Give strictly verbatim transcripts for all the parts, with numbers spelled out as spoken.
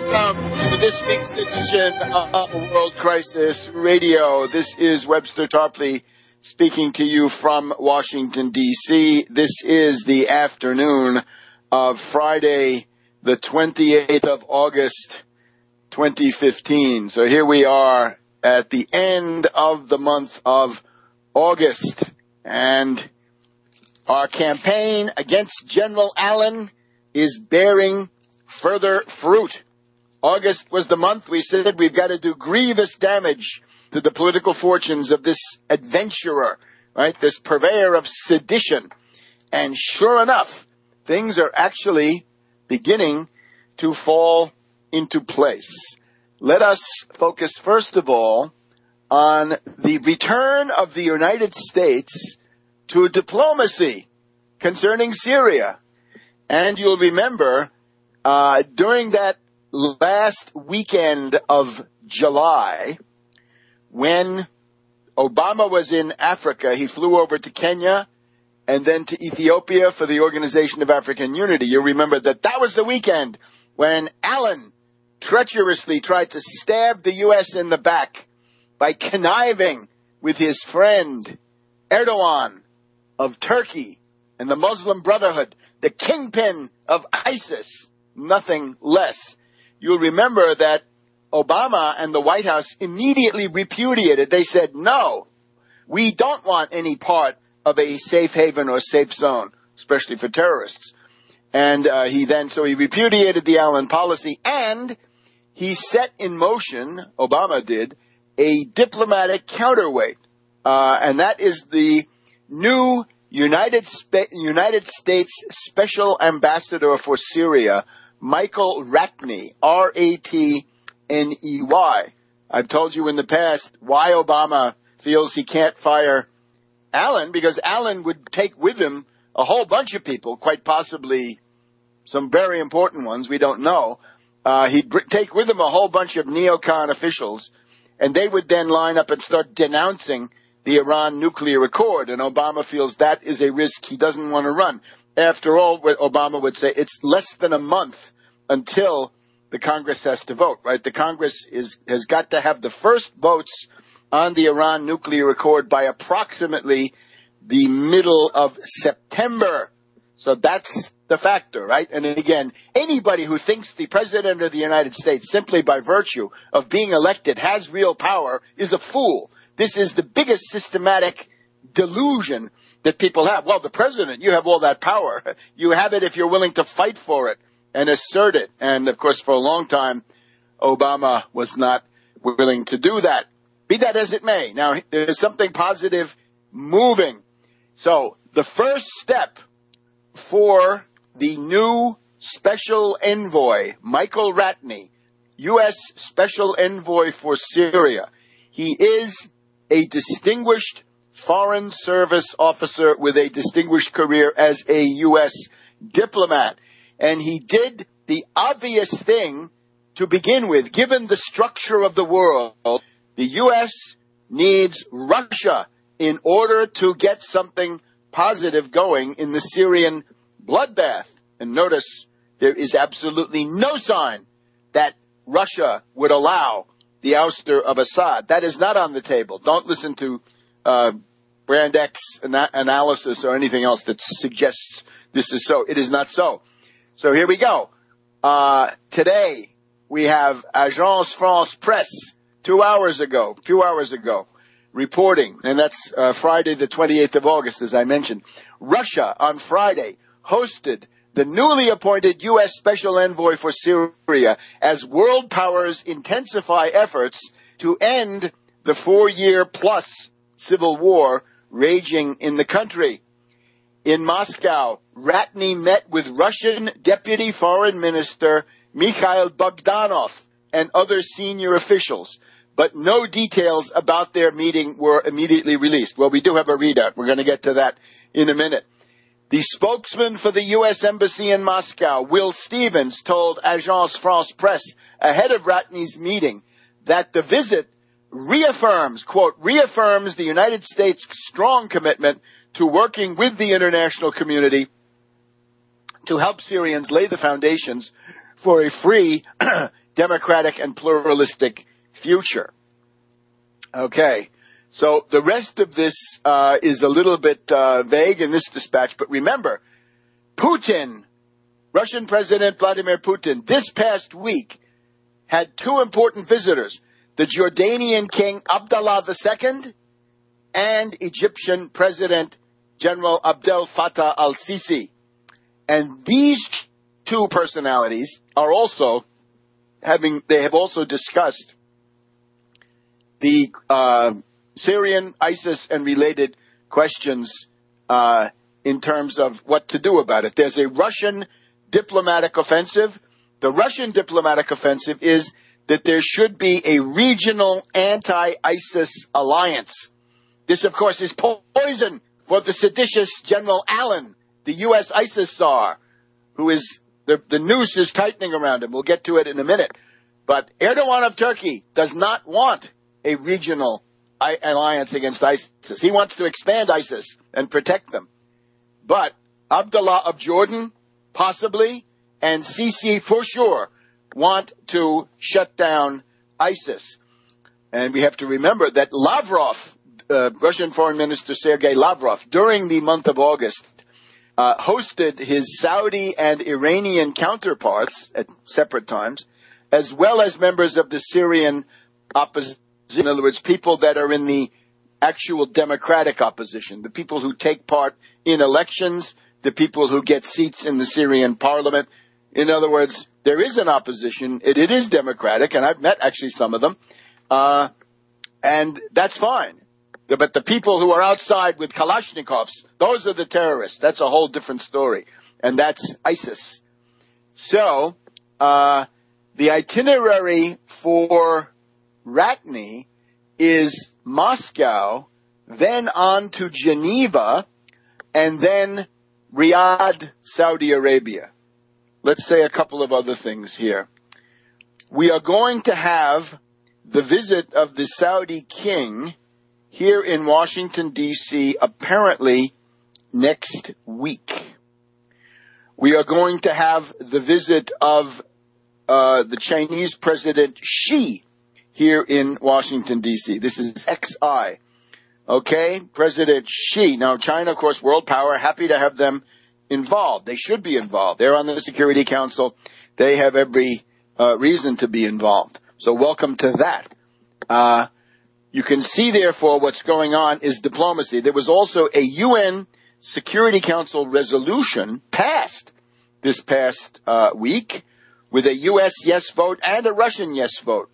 Welcome to this week's edition of World Crisis Radio. This is Webster Tarpley speaking to you from Washington, D C This is the afternoon of Friday, the twenty-eighth of August, twenty fifteen. So here we are at the end of the month of August, and our campaign against General Allen is bearing further fruit. August was the month we said we've got to do grievous damage to the political fortunes of this adventurer, right? This purveyor of sedition. And sure enough, things are actually beginning to fall into place. Let us focus first of all on the return of the United States to diplomacy concerning Syria. And you'll remember, uh, during that last weekend of July, when Obama was in Africa, he flew over to Kenya and then to Ethiopia for the Organization of African Unity. You remember that that was the weekend when Allen treacherously tried to stab the U S in the back by conniving with his friend Erdogan of Turkey and the Muslim Brotherhood, the kingpin of ISIS, nothing less. You'll remember that Obama and the White House immediately repudiated. They said, no, we don't want any part of a safe haven or safe zone, especially for terrorists. And uh, he then, so he repudiated the Allen policy, and he set in motion, Obama did, a diplomatic counterweight. Uh, and that is the new United, Spe- United States Special Ambassador for Syria, Michael Ratney, R A T N E Y. I've told you in the past why Obama feels he can't fire Allen, because Allen would take with him a whole bunch of people, quite possibly some very important ones, we don't know. Uh, he'd br- take with him a whole bunch of neocon officials, and they would then line up and start denouncing the Iran nuclear accord, and Obama feels that is a risk he doesn't want to run. After all, what Obama would say, it's less than a month until the Congress has to vote, right? The Congress is has got to have the first votes on the Iran nuclear accord by approximately the middle of September. So that's the factor, right? And then again, anybody who thinks the President of the United States, simply by virtue of being elected, has real power is a fool. This is the biggest systematic delusion that people have. Well, the president, you have all that power. You have it if you're willing to fight for it and assert it. And, of course, for a long time, Obama was not willing to do that. Be that as it may. Now, there's something positive moving. So the first step for the new special envoy, Michael Ratney, U S Special Envoy for Syria, he is a distinguished Foreign Service officer with a distinguished career as a U S diplomat. And he did the obvious thing to begin with. Given the structure of the world, the U S needs Russia in order to get something positive going in the Syrian bloodbath. And notice there is absolutely no sign that Russia would allow the ouster of Assad. That is not on the table. Don't listen to uh, Brand X ana- analysis or anything else that suggests this is so. It is not so. So here we go. Uh, today we have Agence France Presse, two hours ago, a few hours ago, reporting, and that's uh, Friday the twenty-eighth of August, as I mentioned. Russia on Friday hosted the newly appointed U S Special Envoy for Syria as world powers intensify efforts to end the four-year-plus civil war raging in the country. In Moscow, Ratney met with Russian Deputy Foreign Minister Mikhail Bogdanov and other senior officials, but no details about their meeting were immediately released. Well, we do have a readout. We're going to get to that in a minute. The spokesman for the U S Embassy in Moscow, Will Stevens, told Agence France Presse ahead of Ratney's meeting that the visit reaffirms, quote, reaffirms the United States' strong commitment to working with the international community to help Syrians lay the foundations for a free, democratic, and pluralistic future. Okay. So the rest of this uh, is a little bit uh, vague in this dispatch, but remember, Putin, Russian President Vladimir Putin, this past week had two important visitors, the Jordanian King Abdullah the Second and Egyptian President General Abdel Fattah al-Sisi. And these two personalities are also having, they have also discussed the uh, Syrian, ISIS, and related questions uh, in terms of what to do about it. There's a Russian diplomatic offensive. The Russian diplomatic offensive is that there should be a regional anti-ISIS alliance. This, of course, is poison for the seditious General Allen, the U S ISIS czar, who is, the, the noose is tightening around him. We'll get to it in a minute. But Erdogan of Turkey does not want a regional alliance against ISIS. He wants to expand ISIS and protect them. But Abdullah of Jordan, possibly, and Sisi for sure, want to shut down ISIS. And we have to remember that Lavrov, uh, Russian Foreign Minister Sergei Lavrov, during the month of August, uh, hosted his Saudi and Iranian counterparts at separate times, as well as members of the Syrian opposition. In other words, people that are in the actual democratic opposition, the people who take part in elections, the people who get seats in the Syrian parliament. In other words, there is an opposition. It, it is democratic, and I've met actually some of them. Uh, and that's fine. But the people who are outside with Kalashnikovs, those are the terrorists. That's a whole different story. And that's ISIS. So, uh, the itinerary for Ratney is Moscow, then on to Geneva, and then Riyadh, Saudi Arabia. Let's say a couple of other things here. We are going to have the visit of the Saudi king here in Washington, D C, apparently next week. We are going to have the visit of uh, the Chinese President Xi here in Washington, D C. This is X I. Okay? President Xi. Now, China, of course, world power, happy to have them involved. They should be involved. They're on the Security Council. They have every uh, reason to be involved. So welcome to that. Uh, you can see, therefore, what's going on is diplomacy. There was also a U N Security Council resolution passed this past uh, week with a U S yes vote and a Russian yes vote,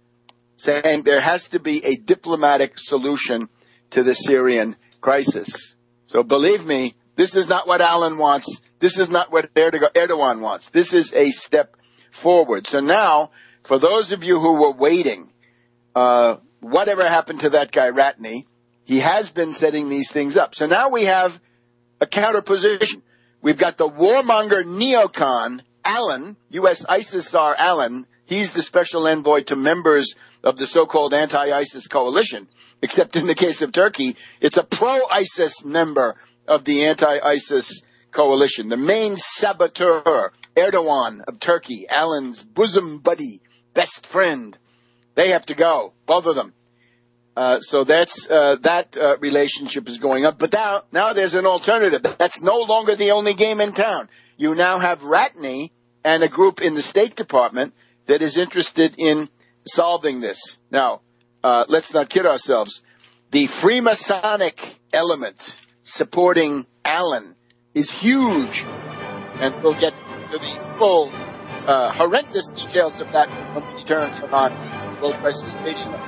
saying there has to be a diplomatic solution to the Syrian crisis. So believe me, this is not what Allen wants. This is not what Erdogan wants. This is a step forward. So now, for those of you who were waiting, uh, whatever happened to that guy Ratney, he has been setting these things up. So now we have a counterposition. We've got the warmonger neocon, Allen, U S ISIS czar Allen. He's the special envoy to members of the so-called anti-ISIS coalition. Except in the case of Turkey, it's a pro-ISIS member of the anti-ISIS coalition. The main saboteur, Erdogan of Turkey, Allen's bosom buddy, best friend. They have to go, both of them. Uh, so that's, uh, that, uh, relationship is going up. But now, now there's an alternative. That's no longer the only game in town. You now have Ratney and a group in the State Department that is interested in solving this. Now, uh, let's not kid ourselves. The Freemasonic element supporting Allen is huge. And we'll get to the full, uh, horrendous details of that when we return from on World Crisis Radio.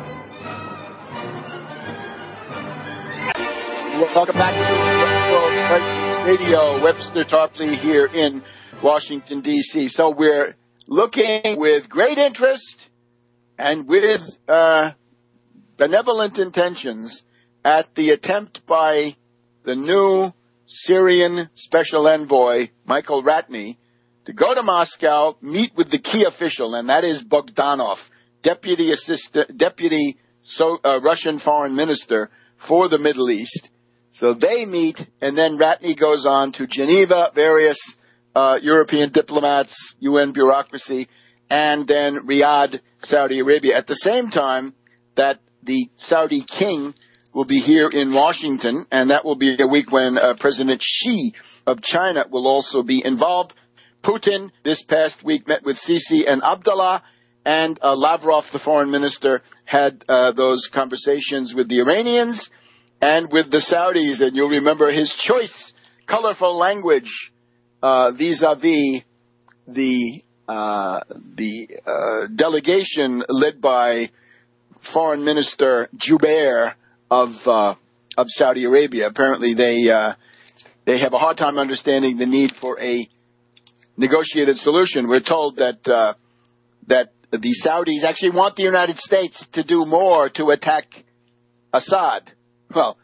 Welcome back to World Crisis Radio. Webster Tarpley here in Washington, D C. So we're looking with great interest and with uh, benevolent intentions at the attempt by the new Syrian special envoy, Michael Ratney, to go to Moscow, meet with the key official, and that is Bogdanov, deputy assistant, deputy so, uh, Russian foreign minister for the Middle East. So they meet, and then Ratney goes on to Geneva, various uh, European diplomats, U N bureaucracy, and then Riyadh, Saudi Arabia. At the same time that the Saudi king will be here in Washington, and that will be a week when uh, President Xi of China will also be involved. Putin this past week met with Sisi and Abdullah, and uh, Lavrov, the foreign minister, had uh, those conversations with the Iranians and with the Saudis. And you'll remember his choice, colorful language uh, vis-a-vis the uh, the uh, delegation led by Foreign Minister Jubeir of uh, of Saudi Arabia. Apparently, they uh, they have a hard time understanding the need for a negotiated solution. We're told that uh, that the Saudis actually want the United States to do more to attack Assad. Well,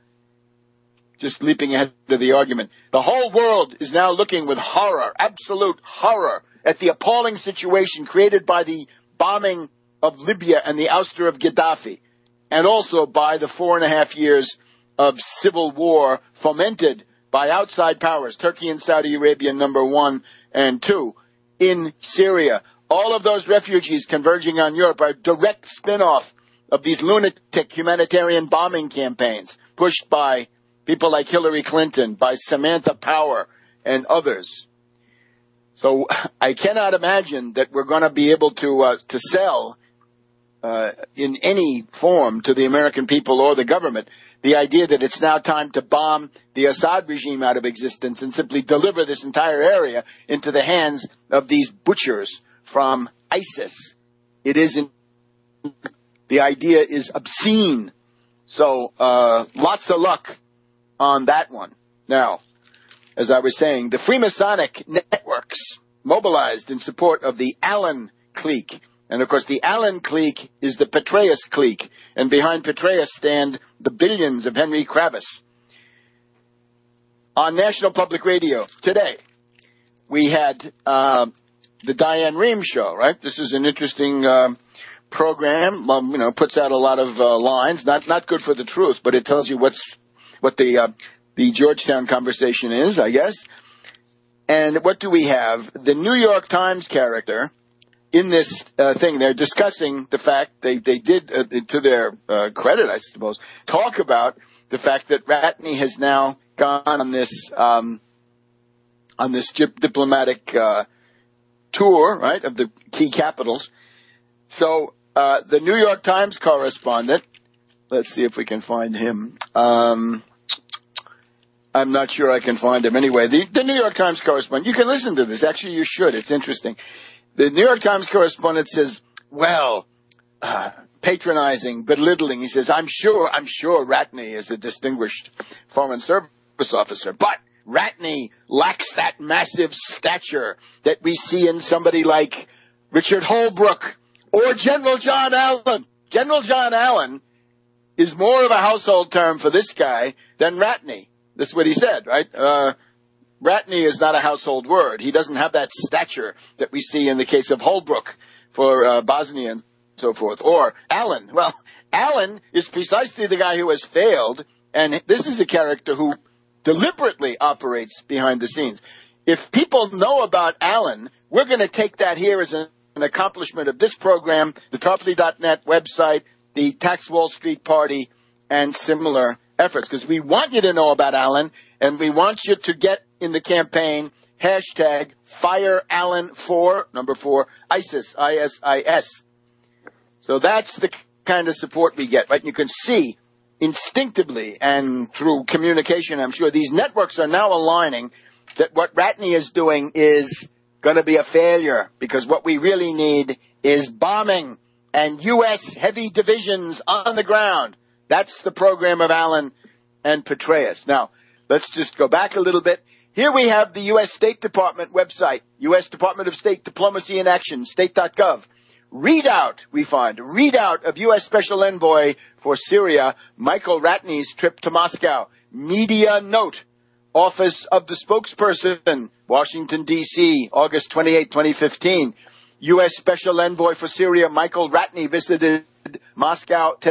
just leaping ahead to the argument, the whole world is now looking with horror, absolute horror, at the appalling situation created by the bombing of Libya and the ouster of Gaddafi, and also by the four and a half years of civil war fomented by outside powers, Turkey and Saudi Arabia, number one and two, in Syria. All of those refugees converging on Europe are a direct spin-off of these lunatic humanitarian bombing campaigns pushed by people like Hillary Clinton, by Samantha Power, and others. So I cannot imagine that we're going to be able to uh, to sell uh, in any form to the American people or the government the idea that it's now time to bomb the Assad regime out of existence and simply deliver this entire area into the hands of these butchers from ISIS. It isn't. The idea is obscene. So uh, lots of luck on that one. Now, as I was saying, the Freemasonic networks mobilized in support of the Allen clique. And, of course, the Allen clique is the Petraeus clique. And behind Petraeus stand the billions of Henry Kravis. On National Public Radio today, we had uh, the Diane Rehm Show, right? This is an interesting uh, program. Um, you know, puts out a lot of uh, lines. Not not good for the truth, but it tells you what's what the uh, the Georgetown conversation is, I guess. And what do we have? The New York Times character in this uh, thing, they're discussing the fact, they, they did, uh, to their uh, credit, I suppose, talk about the fact that Ratney has now gone on this um, on this dip- diplomatic uh, tour, right, of the key capitals. So uh, the New York Times correspondent, let's see if we can find him. Um, I'm not sure I can find him. Anyway, the, the New York Times correspondent, you can listen to this. Actually, you should. It's interesting. The New York Times correspondent says, well, uh, patronizing, belittling. He says, I'm sure, I'm sure Ratney is a distinguished foreign service officer, but Ratney lacks that massive stature that we see in somebody like Richard Holbrooke or General John Allen. General John Allen is more of a household term for this guy than Ratney. This is what he said, right? Uh, Ratney is not a household word. He doesn't have that stature that we see in the case of Holbrooke for uh, Bosnia and so forth. Or Allen. Well, Allen is precisely the guy who has failed, and this is a character who deliberately operates behind the scenes. If people know about Allen, we're going to take that here as an, an accomplishment of this program, the Tarpley dot net website, the Tax Wall Street Party, and similar efforts, because we want you to know about Allen, and we want you to get in the campaign hashtag Fire Allen for number four ISIS I S I S. So that's the kind of support we get, right? You can see instinctively and through communication, I'm sure these networks are now aligning that what Ratney is doing is going to be a failure, because what we really need is bombing and U S heavy divisions on the ground. That's the program of Allen and Petraeus. Now, let's just go back a little bit. Here we have the U S State Department website, U S Department of State Diplomacy in Action, state dot gov. Readout, we find, readout of U S Special Envoy for Syria, Michael Ratney's trip to Moscow. Media note, Office of the Spokesperson, Washington, D C, August twenty-eighth, twenty fifteen. U S Special Envoy for Syria, Michael Ratney, visited Moscow today.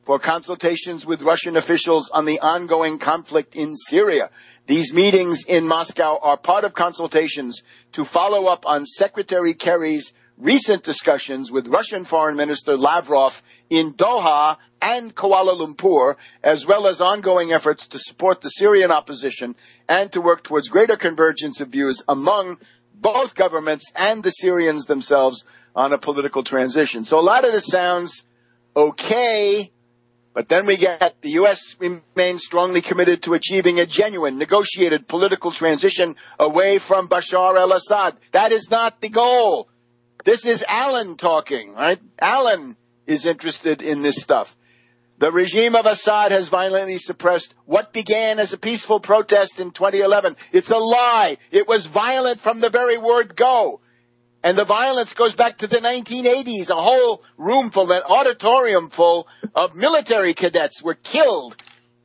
for consultations with Russian officials on the ongoing conflict in Syria. These meetings in Moscow are part of consultations to follow up on Secretary Kerry's recent discussions with Russian Foreign Minister Lavrov in Doha and Kuala Lumpur, as well as ongoing efforts to support the Syrian opposition and to work towards greater convergence of views among both governments and the Syrians themselves on a political transition. So a lot of this sounds okay, but then we get the U S remains strongly committed to achieving a genuine, negotiated political transition away from Bashar al-Assad. That is not the goal. This is Allen talking, right? Allen is interested in this stuff. The regime of Assad has violently suppressed what began as a peaceful protest in twenty eleven. It's a lie. It was violent from the very word go. And the violence goes back to the nineteen eighties. A whole room full, an auditorium full of military cadets were killed.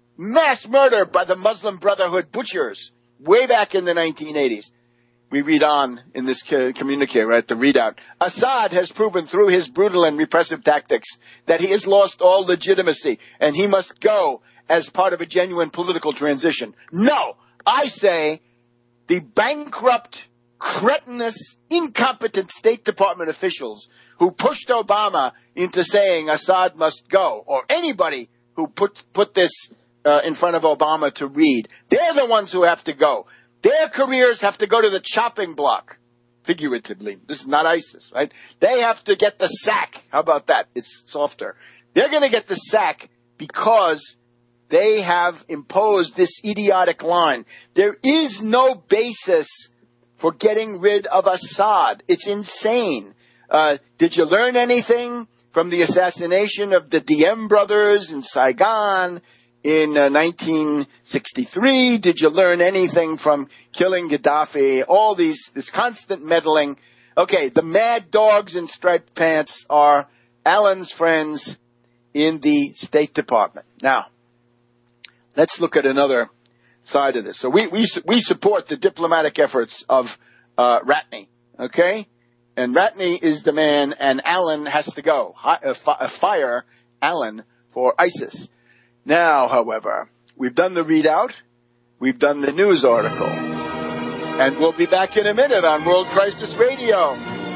Mass murder by the Muslim Brotherhood butchers way back in the nineteen eighties. We read on in this communique, right, the readout. Assad has proven through his brutal and repressive tactics that he has lost all legitimacy and he must go as part of a genuine political transition. No, I say the bankrupt, cretinous, incompetent State Department officials who pushed Obama into saying Assad must go, or anybody who put, put this uh, in front of Obama to read, they're the ones who have to go. Their careers have to go to the chopping block, figuratively. This is not ISIS, right? They have to get the sack. How about that? It's softer. They're going to get the sack because they have imposed this idiotic line. There is no basis for getting rid of Assad. It's insane. Uh, did you learn anything from the assassination of the Diem brothers in Saigon in uh, nineteen sixty-three? Did you learn anything from killing Gaddafi? All these, this constant meddling. Okay, the mad dogs in striped pants are Allen's friends in the State Department. Now, let's look at another side of this. So we we we support the diplomatic efforts of uh, Ratney, okay? And Ratney is the man, and Allen has to go. Hi, uh, fi- uh, fire Allen for ISIS. Now, however, we've done the readout, we've done the news article, and we'll be back in a minute on World Crisis Radio.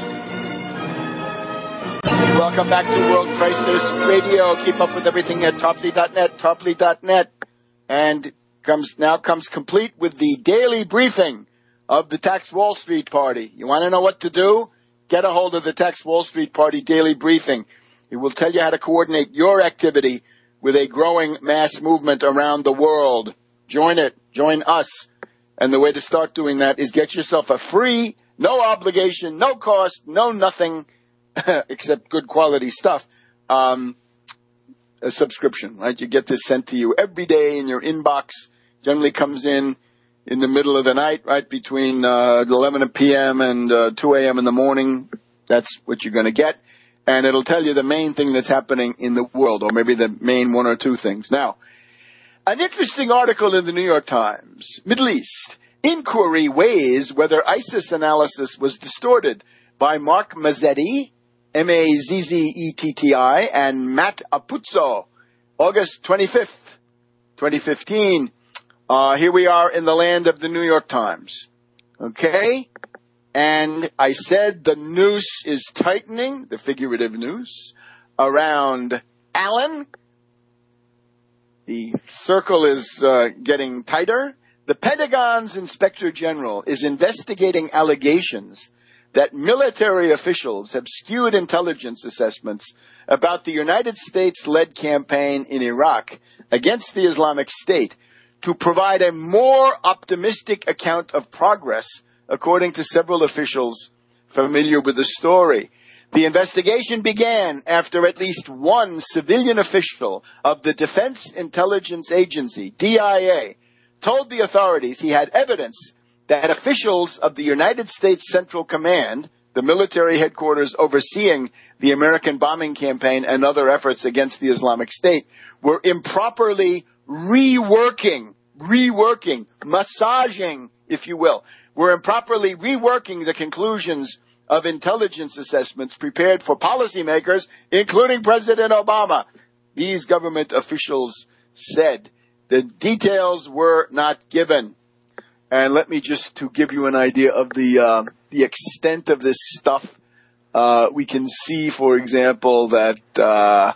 Welcome back to World Crisis Radio. Keep up with everything at Tarpley dot net, Tarpley dot net, and comes now comes complete with the daily briefing of the Tax Wall Street Party. You want to know what to do? Get a hold of the Tax Wall Street Party daily briefing. It will tell you how to coordinate your activity with a growing mass movement around the world. Join it. Join us. And the way to start doing that is get yourself a free, no obligation, no cost, no nothing, except good quality stuff, um, a subscription, right? You get this sent to you every day in your inbox. Generally comes in in the middle of the night, right between uh, eleven p.m. and uh, two a.m. in the morning. That's what you're going to get. And it'll tell you the main thing that's happening in the world, or maybe the main one or two things. Now, an interesting article in the New York Times, Middle East. Inquiry weighs whether ISIS analysis was distorted, by Mark Mazzetti, M A Z Z E T T I, and Matt Apuzzo, August twenty-fifth, twenty fifteen. Uh, here we are in the land of the New York Times. Okay? And I said the noose is tightening, the figurative noose, around Allen. The circle is uh, getting tighter. The Pentagon's Inspector General is investigating allegations that military officials have skewed intelligence assessments about the United States-led campaign in Iraq against the Islamic State to provide a more optimistic account of progress, according to several officials familiar with the story. The investigation began after at least one civilian official of the Defense Intelligence Agency, D I A, told the authorities he had evidence that officials of the United States Central Command, the military headquarters overseeing the American bombing campaign and other efforts against the Islamic State, were improperly reworking, reworking, massaging, if you will, were improperly reworking the conclusions of intelligence assessments prepared for policymakers, including President Obama. these government officials said. The details were not given. And let me just to give you an idea of the uh, the extent of this stuff. Uh, we can see, for example, that uh,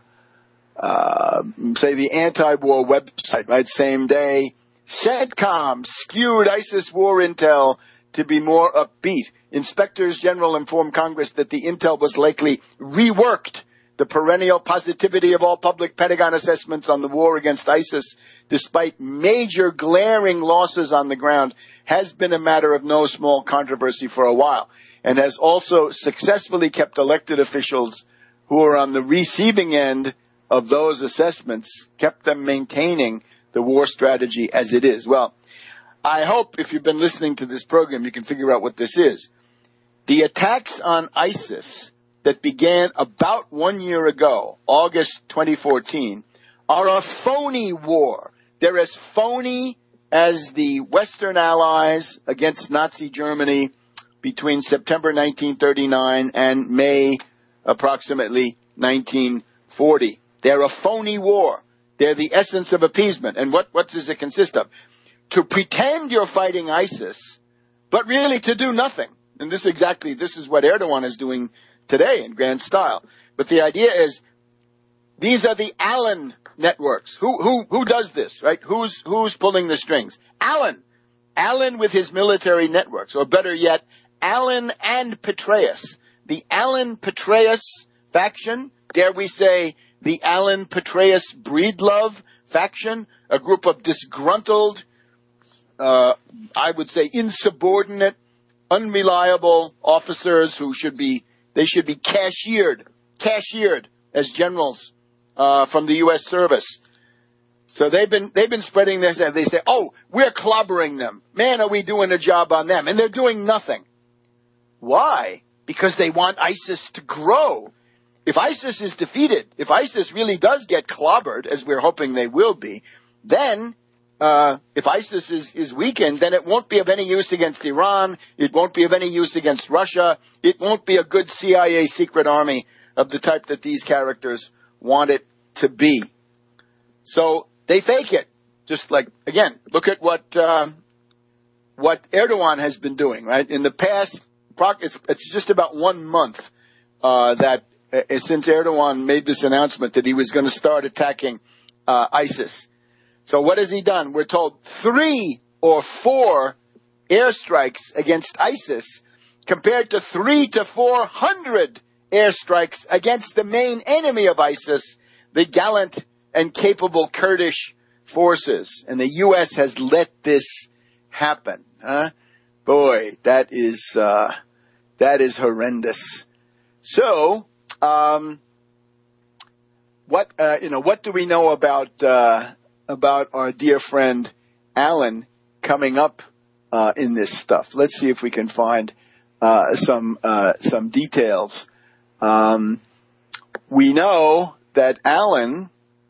uh, say the anti-war website, right? Same day, CENTCOM skewed ISIS war intel to be more upbeat. Inspectors General informed Congress that the intel was likely reworked. The perennial positivity of all public Pentagon assessments on the war against ISIS, despite major glaring losses on the ground, has been a matter of no small controversy for a while, and has also successfully kept elected officials who are on the receiving end of those assessments, kept them maintaining the war strategy as it is. Well, I hope if you've been listening to this program, you can figure out what this is. The attacks on ISIS that began about one year ago, August twenty fourteen, are a phony war. They're as phony as the Western Allies against Nazi Germany between September nineteen thirty-nine and May approximately nineteen forty. They're a phony war. They're the essence of appeasement. And what, what does it consist of? To pretend you're fighting ISIS, but really to do nothing. And this exactly, this is what Erdogan is doing today in grand style. But the idea is, these are the Allen networks. Who, who, who does this, right? Who's, who's pulling the strings? Allen. Allen with his military networks, or better yet, Allen and Petraeus. The Allen-Petraeus faction, dare we say, the Allen-Petraeus Breedlove faction, a group of disgruntled, uh, I would say insubordinate, unreliable officers who should be They should be cashiered, cashiered as generals uh, from the U S service. So they've been they've been spreading this, and they say, "Oh, we're clobbering them. Man, are we doing a job on them?" And they're doing nothing. Why? Because they want ISIS to grow. If ISIS is defeated, if ISIS really does get clobbered, as we're hoping they will be, then Uh, if ISIS is, is weakened, then it won't be of any use against Iran. It won't be of any use against Russia. It won't be a good C I A secret army of the type that these characters want it to be. So they fake it. Just like, again, look at what, uh, what Erdogan has been doing, right? In the past, it's, it's just about one month, uh, that uh, since Erdogan made this announcement that he was going to start attacking, uh, ISIS. So what has he done? We're told three or four airstrikes against ISIS compared to three to four hundred airstrikes against the main enemy of ISIS, the gallant and capable Kurdish forces. And the U S has let this happen. Huh? Boy, that is, uh, that is horrendous. So, um, what, uh, you know, what do we know about, uh, about our dear friend Allen coming up uh, in this stuff? Let's see if we can find uh, some uh, some details. Um, we know that Allen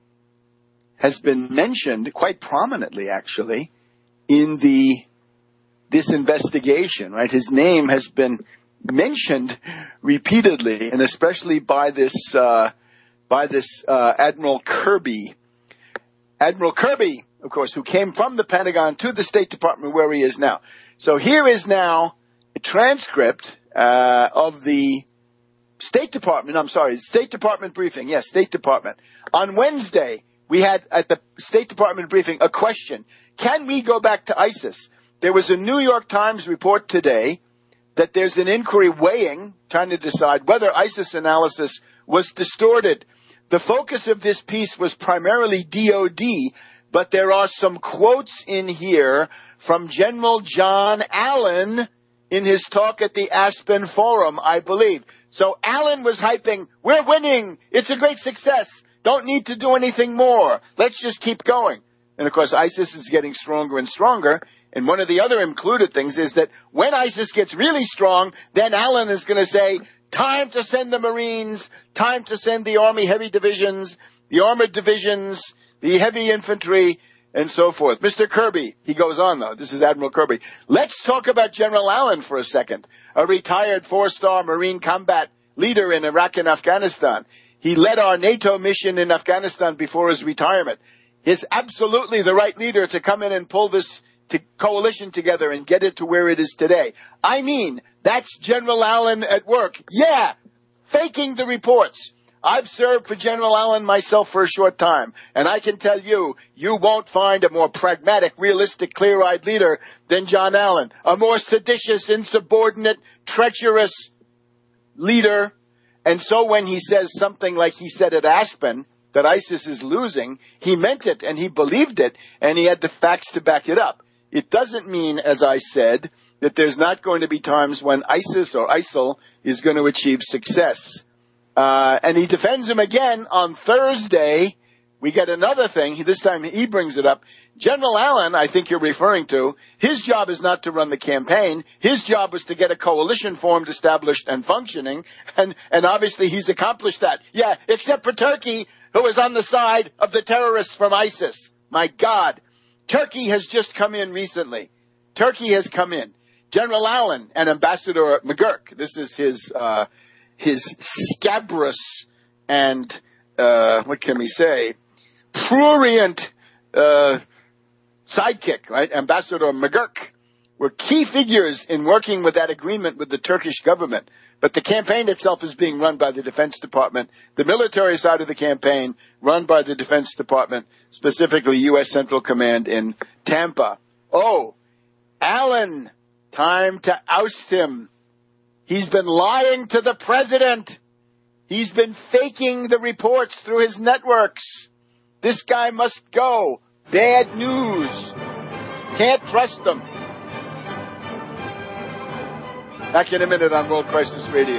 has been mentioned quite prominently, actually, in the this investigation. Right, his name has been mentioned repeatedly, and especially by this uh, by this uh, Admiral Kirby. Admiral Kirby, of course, who came from the Pentagon to the State Department where he is now. So here is now a transcript uh, of the State Department, I'm sorry, State Department briefing. Yes, State Department. On Wednesday, we had at the State Department briefing a question. Can we go back to ISIS? There was a New York Times report today that there's an inquiry weighing, trying to decide whether ISIS analysis was distorted. The focus of this piece was primarily D O D, but there are some quotes in here from General John Allen in his talk at the Aspen Forum, I believe. So Allen was hyping, we're winning, it's a great success, don't need to do anything more, let's just keep going. And of course ISIS is getting stronger and stronger, and one of the other included things is that when ISIS gets really strong, then Allen is going to say, time to send the Marines, time to send the Army heavy divisions, the armored divisions, the heavy infantry, and so forth. Mister Kirby, he goes on though, this is Admiral Kirby. Let's talk about General Allen for a second, a retired four-star Marine combat leader in Iraq and Afghanistan. He led our NATO mission in Afghanistan before his retirement. He's absolutely the right leader to come in and pull this to coalition together and get it to where it is today. I mean, that's General Allen at work. Yeah, faking the reports. I've served for General Allen myself for a short time, and I can tell you, you won't find a more pragmatic, realistic, clear-eyed leader than John Allen. A more seditious, insubordinate, treacherous leader. And so when he says something like he said at Aspen, that ISIS is losing, he meant it and he believed it, and he had the facts to back it up. It doesn't mean, as I said, that there's not going to be times when ISIS or ISIL is going to achieve success. Uh, and he defends him again on Thursday. We get another thing. This time he brings it up. General Allen, I think you're referring to, his job is not to run the campaign. His job was to get a coalition formed, established, and functioning. And, and obviously he's accomplished that. Yeah, except for Turkey, who is on the side of the terrorists from ISIS. My God. Turkey has just come in recently. Turkey has come in. General Allen and Ambassador McGurk, this is his, uh, his scabrous and, uh, what can we say, prurient, uh, sidekick, right? Ambassador McGurk were key figures in working with that agreement with the Turkish government. But the campaign itself is being run by the Defense Department. The military side of the campaign run by the Defense Department, specifically U S Central Command in Tampa. Oh, Allen, time to oust him. He's been lying to the president. He's been faking the reports through his networks. This guy must go. Bad news. Can't trust him. Back in a minute on World Crisis Radio.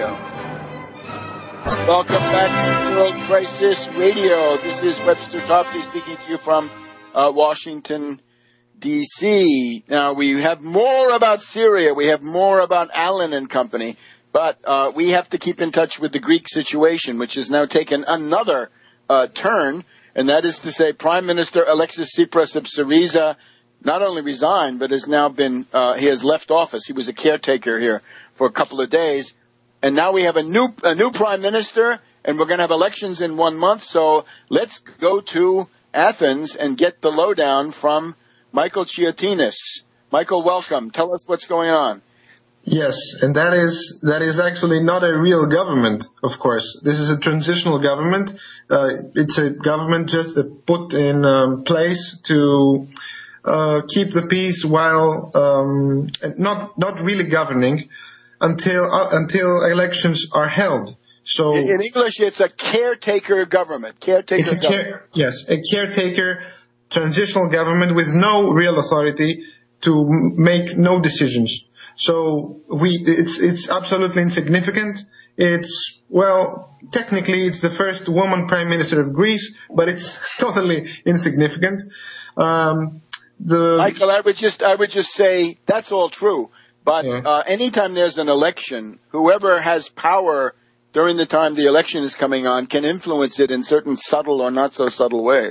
Welcome back to World Crisis Radio. This is Webster Tarpley speaking to you from uh, Washington, D C Now, we have more about Syria. We have more about Allen and company. But uh, we have to keep in touch with the Greek situation, which has now taken another uh, turn. And that is to say, Prime Minister Alexis Tsipras of Syriza not only resigned, but has now been, uh, he has left office. He was a caretaker here for a couple of days. And now we have a new, a new Prime Minister, and we're going to have elections in one month. So let's go to Athens and get the lowdown from Michael Chiotinis. Michael, welcome. Tell us what's going on. Yes, and that is that is actually not a real government, of course. This is a transitional government. Uh, it's a government just uh, put in um, place to uh, keep the peace while um, not not really governing until uh, until elections are held. So in, in English, it's a caretaker government. Caretaker it's a government. Care, yes, a caretaker transitional government with no real authority to make no decisions. So we, it's, it's absolutely insignificant. It's, well, technically it's the first woman prime minister of Greece, but it's totally insignificant. Um, the Michael, I would just, I would just say that's all true. But, yeah. uh, anytime there's an election, whoever has power during the time the election is coming on can influence it in certain subtle or not so subtle ways.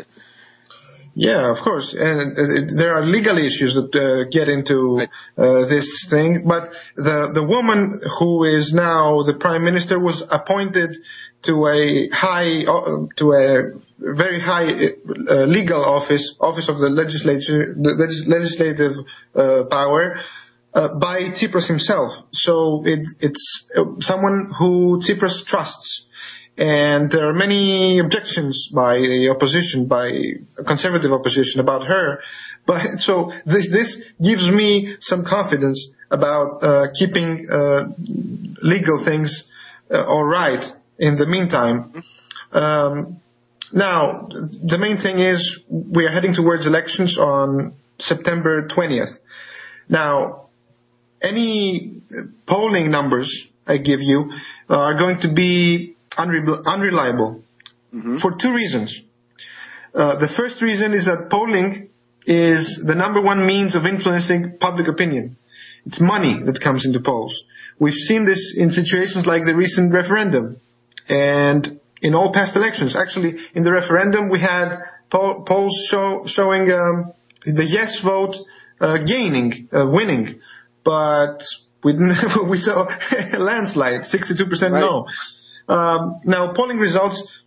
Yeah, of course. And uh, there are legal issues that uh, get into uh, this thing. But the, the woman who is now the prime minister was appointed to a high, uh, to a very high uh, legal office, office of the legislature, the legis- legislative uh, power, uh, by Tsipras himself. So it, it's uh, someone who Tsipras trusts. And there are many objections by the opposition, by conservative opposition about her. But so this, this gives me some confidence about uh, keeping uh, legal things uh, all right in the meantime. Um, now, the main thing is we are heading towards elections on September twentieth. Now, any polling numbers I give you are going to be unreliable mm-hmm. for two reasons. Uh, the first reason is that polling is the number one means of influencing public opinion. It's money that comes into polls. We've seen this in situations like the recent referendum and in all past elections. Actually, in the referendum, we had poll, polls show, showing um, the yes vote uh, gaining, uh, winning, but we, we saw a landslide, sixty-two percent right. no. Um, now, polling results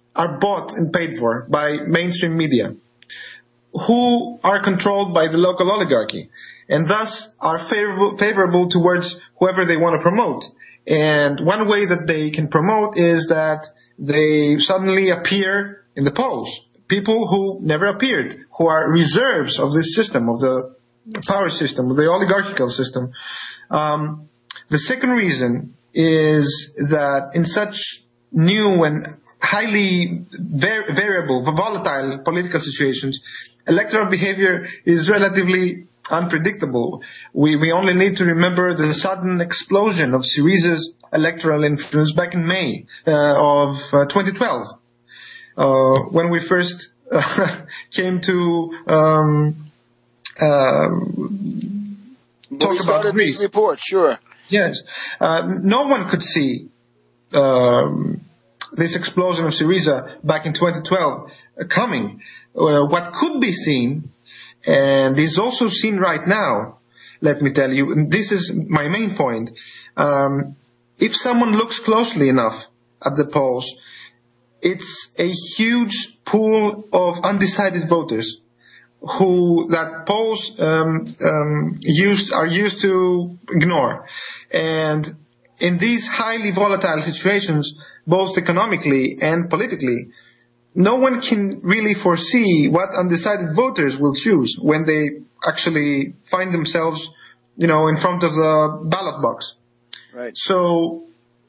are bought and paid for by mainstream media, who are controlled by the local oligarchy, and thus are favorable, favorable towards whoever they want to promote. And one way that they can promote is that they suddenly appear in the polls. People who never appeared, who are reserves of this system, of the power system, of the oligarchical system. Um, the second reason is that in such new and highly var- variable, volatile political situations, electoral behavior is relatively unpredictable. We, we only need to remember the sudden explosion of Syriza's electoral influence back in May uh, of uh, twenty twelve, uh, when we first uh, came to um, uh, talk we about Greece. This report, sure. Yes, uh, no one could see um, this explosion of Syriza back in twenty twelve uh, coming. Uh, what could be seen, and is also seen right now, let me tell you, and this is my main point, um, if someone looks closely enough at the polls, it's a huge pool of undecided voters who that polls um, um, used are used to ignore. And in these highly volatile situations, both economically and politically, no one can really foresee what undecided voters will choose when they actually find themselves, you know, in front of the ballot box. Right. So,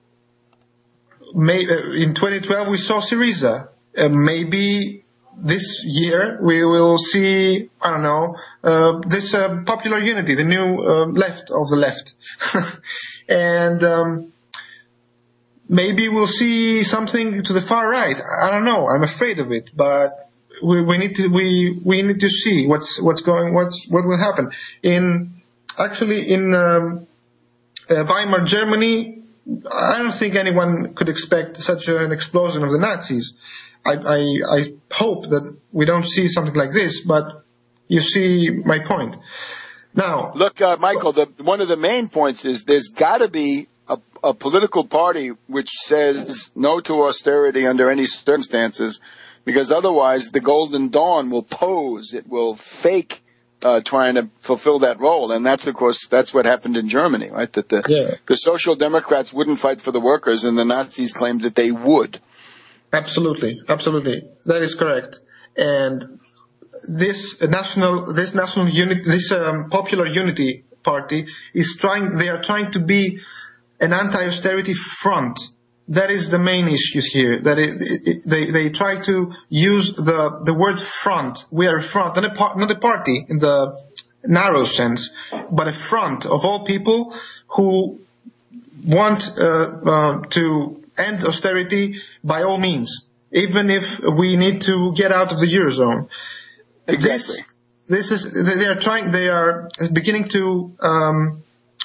may, uh, in twenty twelve we saw Syriza. Uh, maybe this year we will see, I don't know, uh, this uh, Popular Unity, the new uh, left of the left. and um, maybe we'll see something to the far right. I don't know. I'm afraid of it, but we, we need to we we need to see what's what's going what's what will happen. In actually in um, uh, Weimar Germany, I don't think anyone could expect such an explosion of the Nazis. I, I, I hope that we don't see something like this, but you see my point. Now, look, uh, Michael, the, one of the main points is there's got to be a, a political party which says no to austerity under any circumstances, because otherwise the Golden Dawn will pose, it will fake uh, trying to fulfill that role. And that's, of course, that's what happened in Germany, right? That the, yeah. the Social Democrats wouldn't fight for the workers, and the Nazis claimed that they would. Absolutely, absolutely. That is correct. And this national, this national unit, this um, Popular Unity Party is trying, they are trying to be an anti-austerity front. That is the main issue here. That it, it, they, they try to use the, the word front. We are a front, not a, par- not a party in the narrow sense, but a front of all people who want uh, uh, to end austerity by all means, even if we need to get out of the Eurozone. Exactly. This, this is, they are trying, they are beginning to um,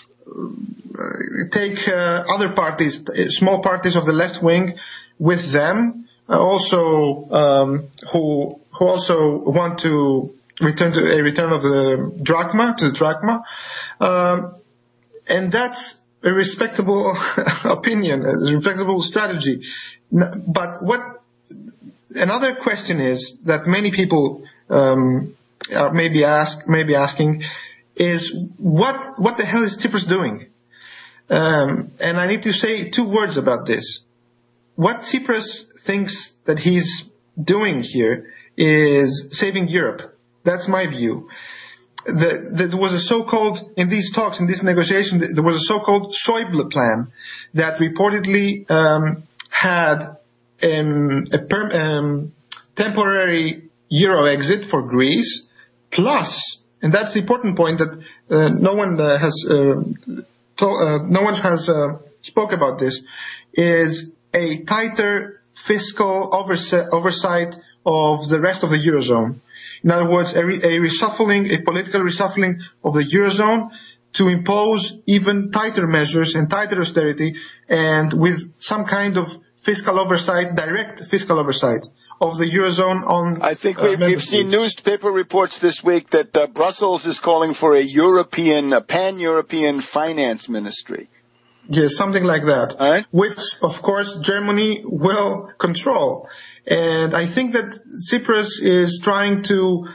take uh, other parties, small parties of the left wing with them, uh, also um, who who also want to return to a return of the drachma, to the drachma. Um, and that's a respectable opinion, a respectable strategy. But what another question is that many people um, are maybe ask, maybe asking is what what the hell is Tsipras doing? Um, and I need to say two words about this. What Tsipras thinks that he's doing here is saving Europe. That's my view. The, the, there was a so-called, in these talks, in this negotiation, there was a so-called Schäuble plan that reportedly um, had um, a per, um, temporary euro exit for Greece, plus, and that's the important point that uh, no one uh, has uh, to, uh, no one has uh, spoke about this, is a tighter fiscal oversight, oversight of the rest of the Eurozone. In other words, a, re- a reshuffling, a political reshuffling of the Eurozone to impose even tighter measures and tighter austerity, and with some kind of fiscal oversight, direct fiscal oversight of the Eurozone on I think uh, we've, we've seen newspaper reports this week that uh, Brussels is calling for a European, a pan-European finance ministry. Yes, something like that, All right. which, of course, Germany will control. And I think that Tsipras is trying to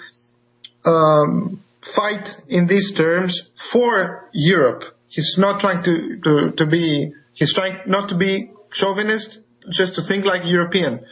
um, fight in these terms for Europe. He's not trying to, to, to be, he's trying not to be chauvinist, just to think like a European.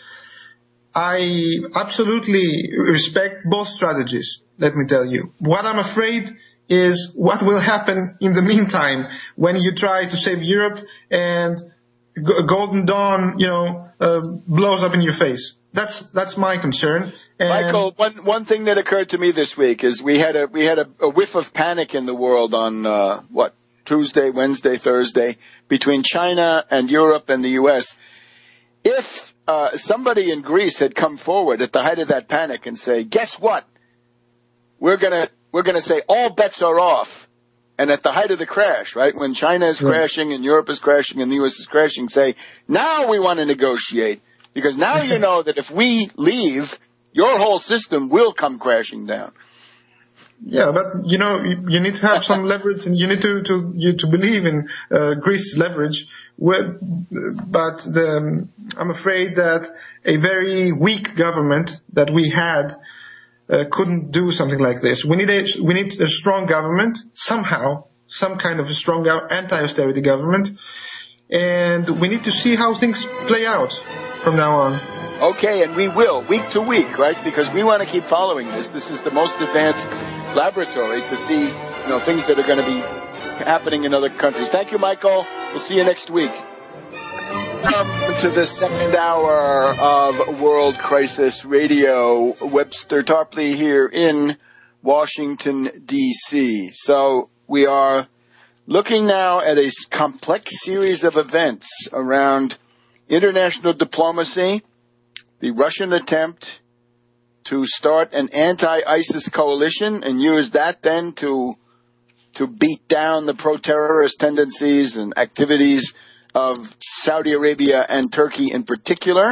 I absolutely respect both strategies, let me tell you. What I'm afraid is what will happen in the meantime when you try to save Europe and Golden Dawn, you know, uh, blows up in your face. That's that's my concern. And Michael, one one thing that occurred to me this week is we had a we had a, a whiff of panic in the world on uh, what Tuesday, Wednesday, Thursday between China and Europe and the U S. If uh, somebody in Greece had come forward at the height of that panic and say, "Guess what? We're gonna we're gonna say all bets are off." And at the height of the crash, right, when China is Yeah. crashing and Europe is crashing and the U S is crashing, say, now we want to negotiate. Because now you know that if we leave, your whole system will come crashing down. Yeah, but you know, you, you need to have some leverage, and you need to to you to believe in uh, Greece's leverage. Where, but the, I'm afraid that a very weak government that we had uh, couldn't do something like this. We need a we need a strong government somehow, some kind of a strong anti-austerity government, and we need to see how things play out from now on. Okay, and we will, week to week, right? Because we want to keep following this. This is the most advanced laboratory to see, you know, things that are going to be happening in other countries. Thank you, Michael. We'll see you next week. Welcome to the second hour of World Crisis Radio. Webster Tarpley here in Washington, D C. So we are looking now at a complex series of events around international diplomacy, the Russian attempt to start an anti-ISIS coalition and use that then to to beat down the pro-terrorist tendencies and activities of Saudi Arabia and Turkey in particular.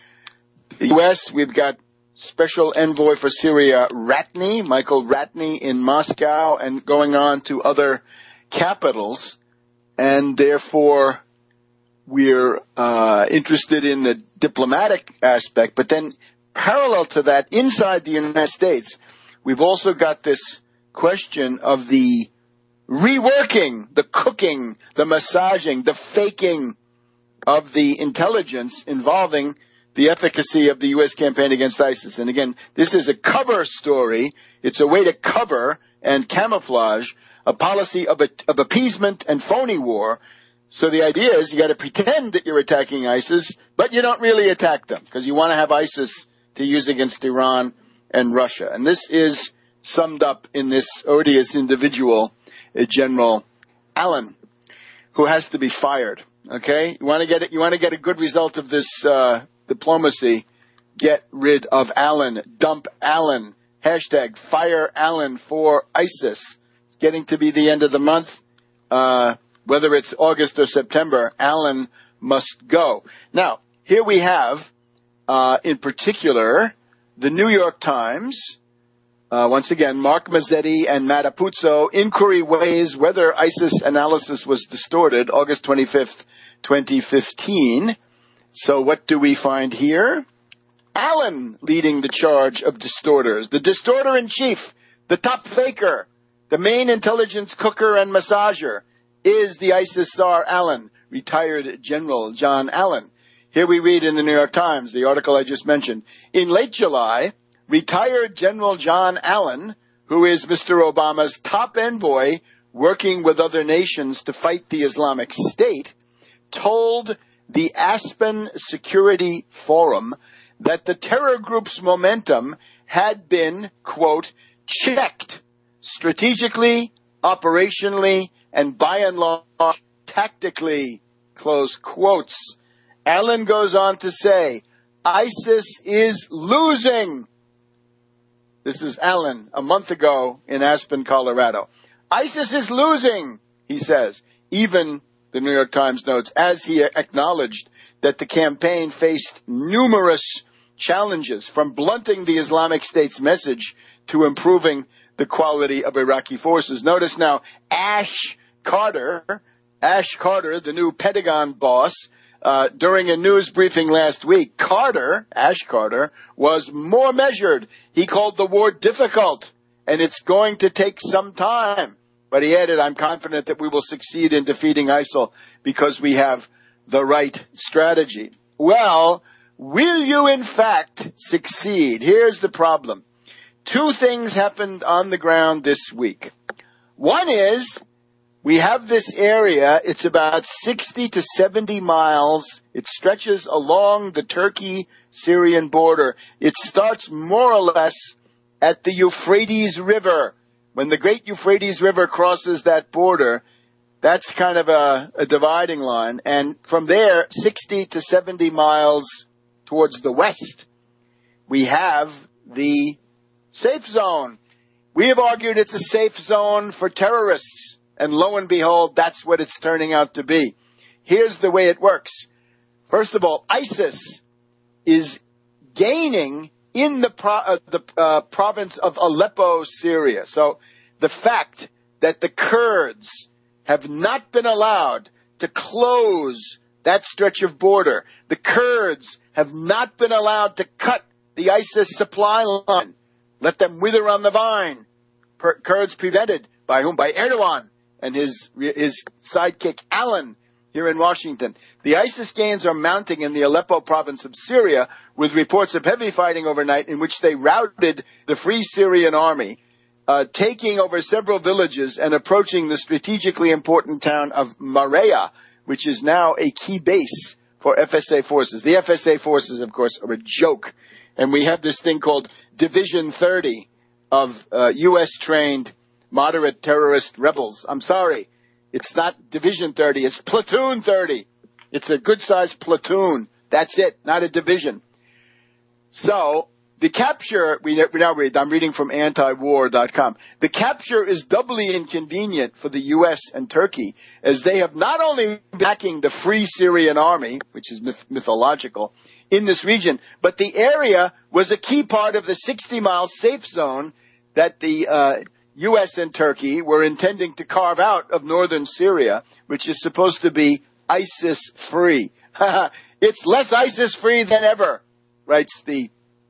The U S, we've got Special Envoy for Syria Ratney, Michael Ratney in Moscow, and going on to other capitals, and therefore we're uh, interested in the diplomatic aspect. But then parallel to that, inside the United States, we've also got this question of the reworking, the cooking, the massaging, the faking of the intelligence involving the efficacy of the U S campaign against ISIS. And again, this is a cover story. It's a way to cover and camouflage a policy of, a, of appeasement and phony war. So the idea is you got to pretend that you're attacking ISIS, but you don't really attack them because you want to have ISIS to use against Iran and Russia. And this is summed up in this odious individual, General Allen, who has to be fired. Okay, you want to get it, you want to get a good result of this uh, diplomacy. Get rid of Allen. Dump Allen. Hashtag fire Allen for ISIS. It's getting to be the end of the month. Uh, Whether it's August or September, Allen must go. Now, here we have, uh, in particular, the New York Times. Uh, once again, Mark Mazzetti and Matt Apuzzo, inquiry weighs whether ISIS analysis was distorted, August twenty-fifth, twenty fifteen. So what do we find here? Allen leading the charge of distorters. The distorter in chief, the top faker, the main intelligence cooker and massager, is the ISIS czar Allen, retired General John Allen. Here we read in the New York Times, the article I just mentioned. In late July, retired General John Allen, who is Mister Obama's top envoy working with other nations to fight the Islamic State, told the Aspen Security Forum that the terror group's momentum had been, quote, checked strategically, operationally, and by and large, tactically, close quotes. Allen goes on to say, ISIS is losing. This is Allen a month ago in Aspen, Colorado. ISIS is losing, he says. Even, the New York Times notes, as he acknowledged that the campaign faced numerous challenges, from blunting the Islamic State's message to improving the quality of Iraqi forces. Notice now, Ash Carter, Ash Carter, the new Pentagon boss, Uh, during a news briefing last week, Carter, Ash Carter, was more measured. He called the war difficult, and it's going to take some time. But he added, I'm confident that we will succeed in defeating ISIL because we have the right strategy. Well, will you in fact succeed? Here's the problem. Two things happened on the ground this week. One is, we have this area, it's about sixty to seventy miles. It stretches along the Turkey-Syrian border. It starts more or less at the Euphrates River. When the great Euphrates River crosses that border, that's kind of a, a dividing line. And from there, sixty to seventy miles towards the west, we have the safe zone. We have argued it's a safe zone for terrorists. And lo and behold, that's what it's turning out to be. Here's the way it works. First of all, ISIS is gaining in the, pro- uh, the uh, province of Aleppo, Syria. So the fact that the Kurds have not been allowed to close that stretch of border, the Kurds have not been allowed to cut the ISIS supply line, let them wither on the vine. Per- Kurds prevented by whom? By Erdogan and his his sidekick Allen here in Washington. The ISIS gains are mounting in the Aleppo province of Syria, with reports of heavy fighting overnight in which they routed the Free Syrian Army, uh, taking over several villages and approaching the strategically important town of Maraya, which is now a key base for F S A forces. The F S A forces, of course, are a joke. And we have this thing called Division thirty of uh, U S-trained moderate terrorist rebels. I'm sorry. It's not Division thirty. It's Platoon thirty. It's a good-sized platoon. That's it, not a division. So the capture, we now read, I'm reading from anti war dot com. The capture is doubly inconvenient for the U S and Turkey, as they have not only been backing the Free Syrian Army, which is myth- mythological, in this region, but the area was a key part of the sixty-mile safe zone that the uh, U S and Turkey were intending to carve out of northern Syria, which is supposed to be ISIS-free. It's less ISIS-free than ever, writes the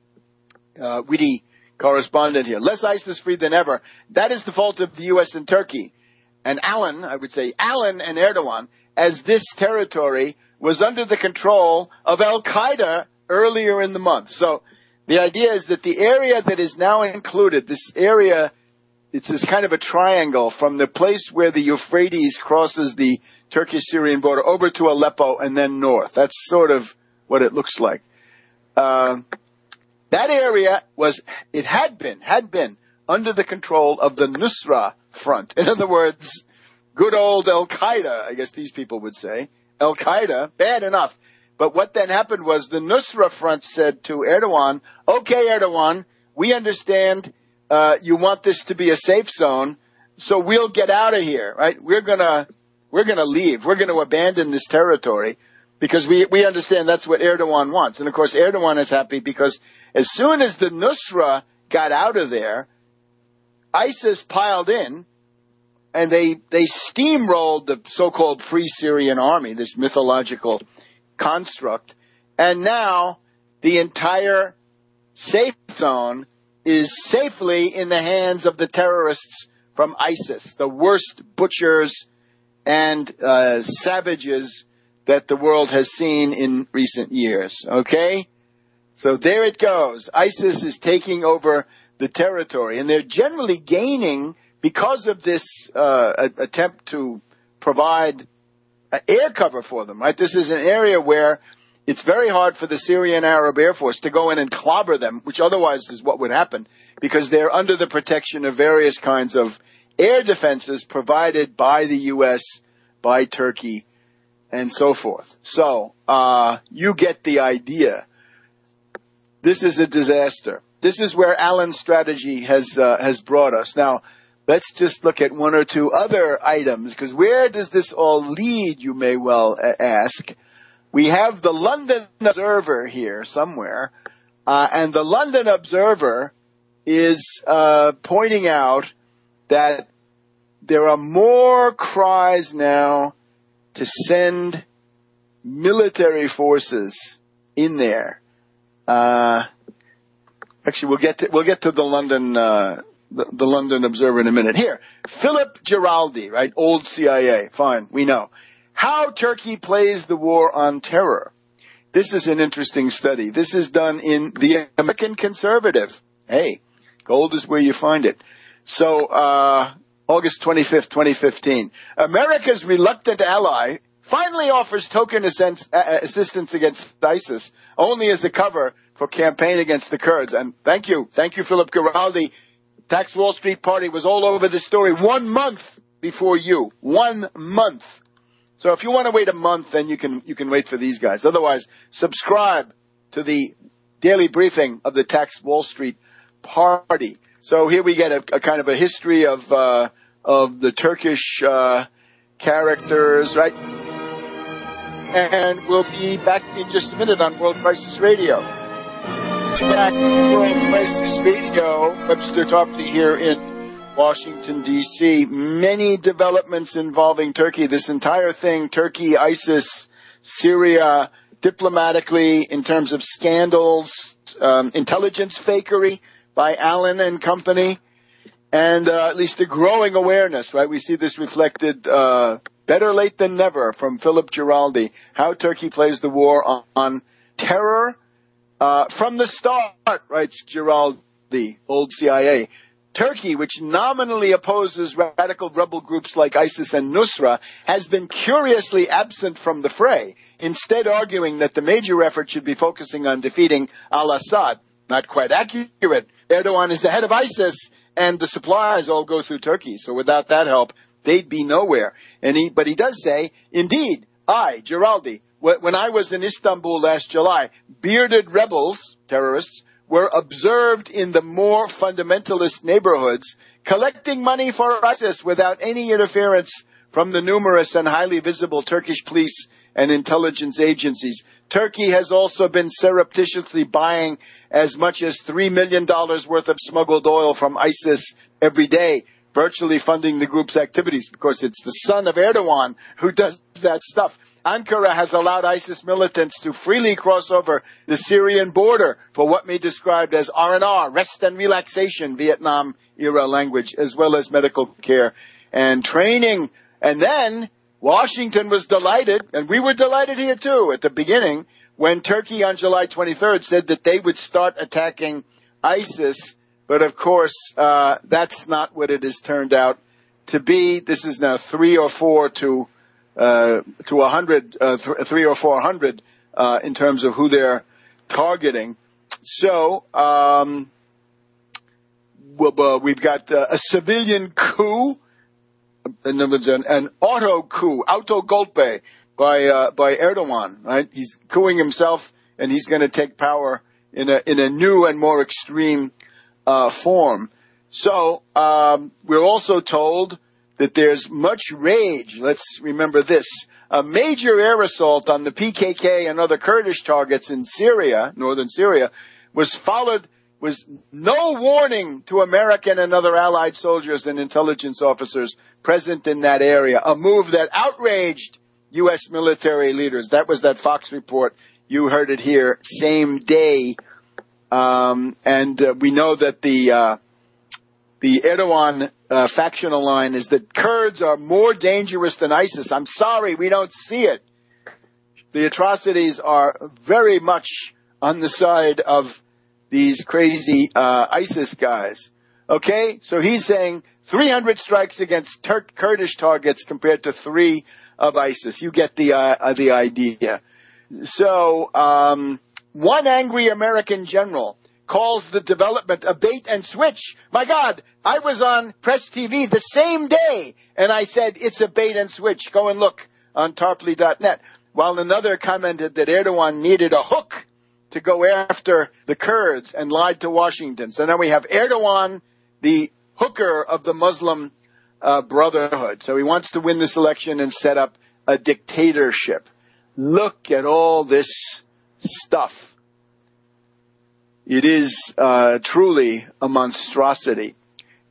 uh, witty correspondent here. Less ISIS-free than ever. That is the fault of the U S and Turkey. And Allen, I would say, Allen and Erdogan, as this territory was under the control of Al-Qaeda earlier in the month. So the idea is that the area that is now included, this area, it's this kind of a triangle from the place where the Euphrates crosses the Turkish-Syrian border over to Aleppo and then north. That's sort of what it looks like. Uh, that area was, it had been, had been under the control of the Nusra Front. In other words, good old Al-Qaeda, I guess these people would say. Al-Qaeda, bad enough. But what then happened was the Nusra Front said to Erdogan, okay, Erdogan, we understand uh, you want this to be a safe zone, so we'll get out of here, right? We're gonna, we're gonna leave. We're gonna abandon this territory because we, we understand that's what Erdogan wants. And of course, Erdogan is happy because as soon as the Nusra got out of there, ISIS piled in, and they, they steamrolled the so-called Free Syrian Army, this mythological construct, and now the entire safe zone is safely in the hands of the terrorists from ISIS, the worst butchers and uh, savages that the world has seen in recent years. Okay? So there it goes. ISIS is taking over the territory, and they're generally gaining because of this uh, attempt to provide air cover for them, right? This is an area where it's very hard for the Syrian Arab Air Force to go in and clobber them, which otherwise is what would happen, because they're under the protection of various kinds of air defenses provided by the U S, by Turkey, and so forth. So, uh, you get the idea. This is a disaster. This is where Allen's strategy has, uh, has brought us. Now, let's just look at one or two other items, because where does this all lead, you may well ask. We have the London Observer here somewhere, uh, and the London Observer is uh, pointing out that there are more cries now to send military forces in there. Uh, actually, we'll get to, we'll get to the London, uh, the, the London Observer in a minute. Here, Philip Giraldi, right? Old C I A. Fine. We know. How Turkey plays the war on terror. This is an interesting study. This is done in the American Conservative. Hey, gold is where you find it. So, uh, August twenty-fifth, twenty fifteen. America's reluctant ally finally offers token assistance against ISIS only as a cover for campaign against the Kurds. And thank you. Thank you, Philip Giraldi. Tax Wall Street Party was all over this story one month before you. One month. So if you want to wait a month, then you can, you can wait for these guys. Otherwise, subscribe to the daily briefing of the Tax Wall Street Party. So here we get a, a kind of a history of, uh, of the Turkish, uh, characters, right? And we'll be back in just a minute on World Crisis Radio. Back to World Crisis Radio, Webster Tarpley here in Washington, D C Many developments involving Turkey. This entire thing, Turkey, ISIS, Syria, diplomatically, in terms of scandals, um, intelligence fakery by Allen and company, and uh, at least a growing awareness, right? We see this reflected uh better late than never from Philip Giraldi, how Turkey plays the war on, on terror uh from the start, writes Giraldi, old C I A. Turkey, which nominally opposes radical rebel groups like ISIS and Nusra, has been curiously absent from the fray, instead arguing that the major effort should be focusing on defeating al-Assad. Not quite accurate. Erdogan is the head of ISIS, and the supplies all go through Turkey. So without that help, they'd be nowhere. And he, but he does say, indeed, I, Giraldi, when I was in Istanbul last July, bearded rebels, terrorists, were observed in the more fundamentalist neighborhoods, collecting money for ISIS without any interference from the numerous and highly visible Turkish police and intelligence agencies. Turkey has also been surreptitiously buying as much as three million dollars worth of smuggled oil from ISIS every day, virtually funding the group's activities, because it's the son of Erdogan who does that stuff. Ankara has allowed ISIS militants to freely cross over the Syrian border for what may be described as R and R, rest and relaxation, Vietnam-era language, as well as medical care and training. And then Washington was delighted, and we were delighted here too at the beginning, when Turkey on July twenty-third said that they would start attacking ISIS. But of course, uh, that's not what it has turned out to be. This is now three or four to, uh, to a hundred, uh, th- three or four hundred, uh, in terms of who they're targeting. So, um, well, uh, we've got uh, a civilian coup, in other words, an, an auto coup, auto golpe by, uh, by Erdogan, right? He's coupping himself, and he's going to take power in a, in a new and more extreme Uh, form. So, um, we're also told that there's much rage. Let's remember this. A major air assault on the P K K and other Kurdish targets in Syria, northern Syria, was followed, was no warning to American and other allied soldiers and intelligence officers present in that area. A move that outraged U S military leaders. That was that Fox report. You heard it here, same day. Um, and uh, we know that the uh, the Erdogan uh, factional line is that Kurds are more dangerous than ISIS. I'm sorry, we don't see it. The atrocities are very much on the side of these crazy uh, ISIS guys. Okay, so he's saying three hundred strikes against Turk Kurdish targets compared to three of ISIS. You get the uh, the idea. So. Um, One angry American general calls the development a bait and switch. My God, I was on Press T V the same day, and I said it's a bait and switch. Go and look on tarpley dot net. While another commented that Erdogan needed a hook to go after the Kurds and lied to Washington. So now we have Erdogan, the hooker of the Muslim uh, Brotherhood. So he wants to win this election and set up a dictatorship. Look at all this stuff. It is uh, truly a monstrosity.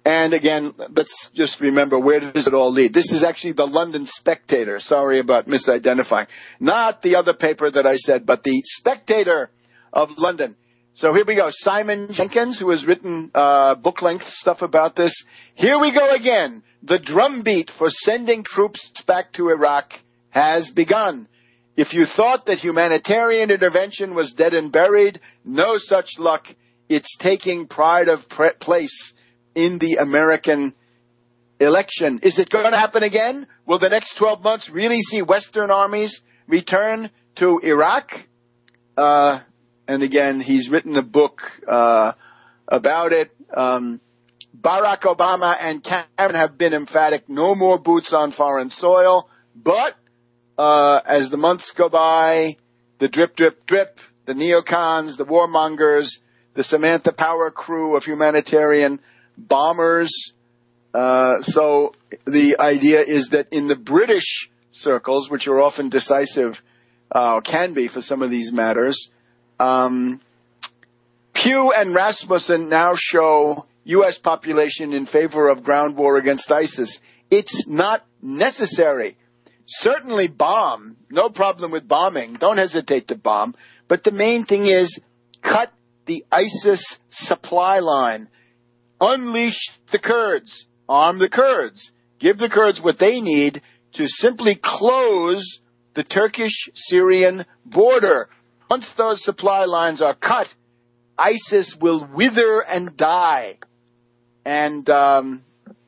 And again, let's just remember, where does it all lead? This is actually the London Spectator. Sorry about misidentifying. Not the other paper that I said, but the Spectator of London. So here we go. Simon Jenkins, who has written uh, book-length stuff about this. Here we go again. The drumbeat for sending troops back to Iraq has begun. If you thought that humanitarian intervention was dead and buried, no such luck. It's taking pride of pre- place in the American election. Is it going to happen again? Will the next twelve months really see Western armies return to Iraq? Uh, and again, he's written a book uh, about it. Um, Barack Obama and Cameron have been emphatic, no more boots on foreign soil. But uh, as the months go by, the drip, drip, drip, the neocons, the warmongers, the Samantha Power crew of humanitarian bombers. Uh, so the idea is that in the British circles, which are often decisive, uh, can be for some of these matters, um, Pew and Rasmussen now show U S population in favor of ground war against ISIS. It's not necessary. Certainly bomb. No problem with bombing. Don't hesitate to bomb. But the main thing is cut the ISIS supply line. Unleash the Kurds. Arm the Kurds. Give the Kurds what they need to simply close the Turkish-Syrian border. Once those supply lines are cut, ISIS will wither and die. And um,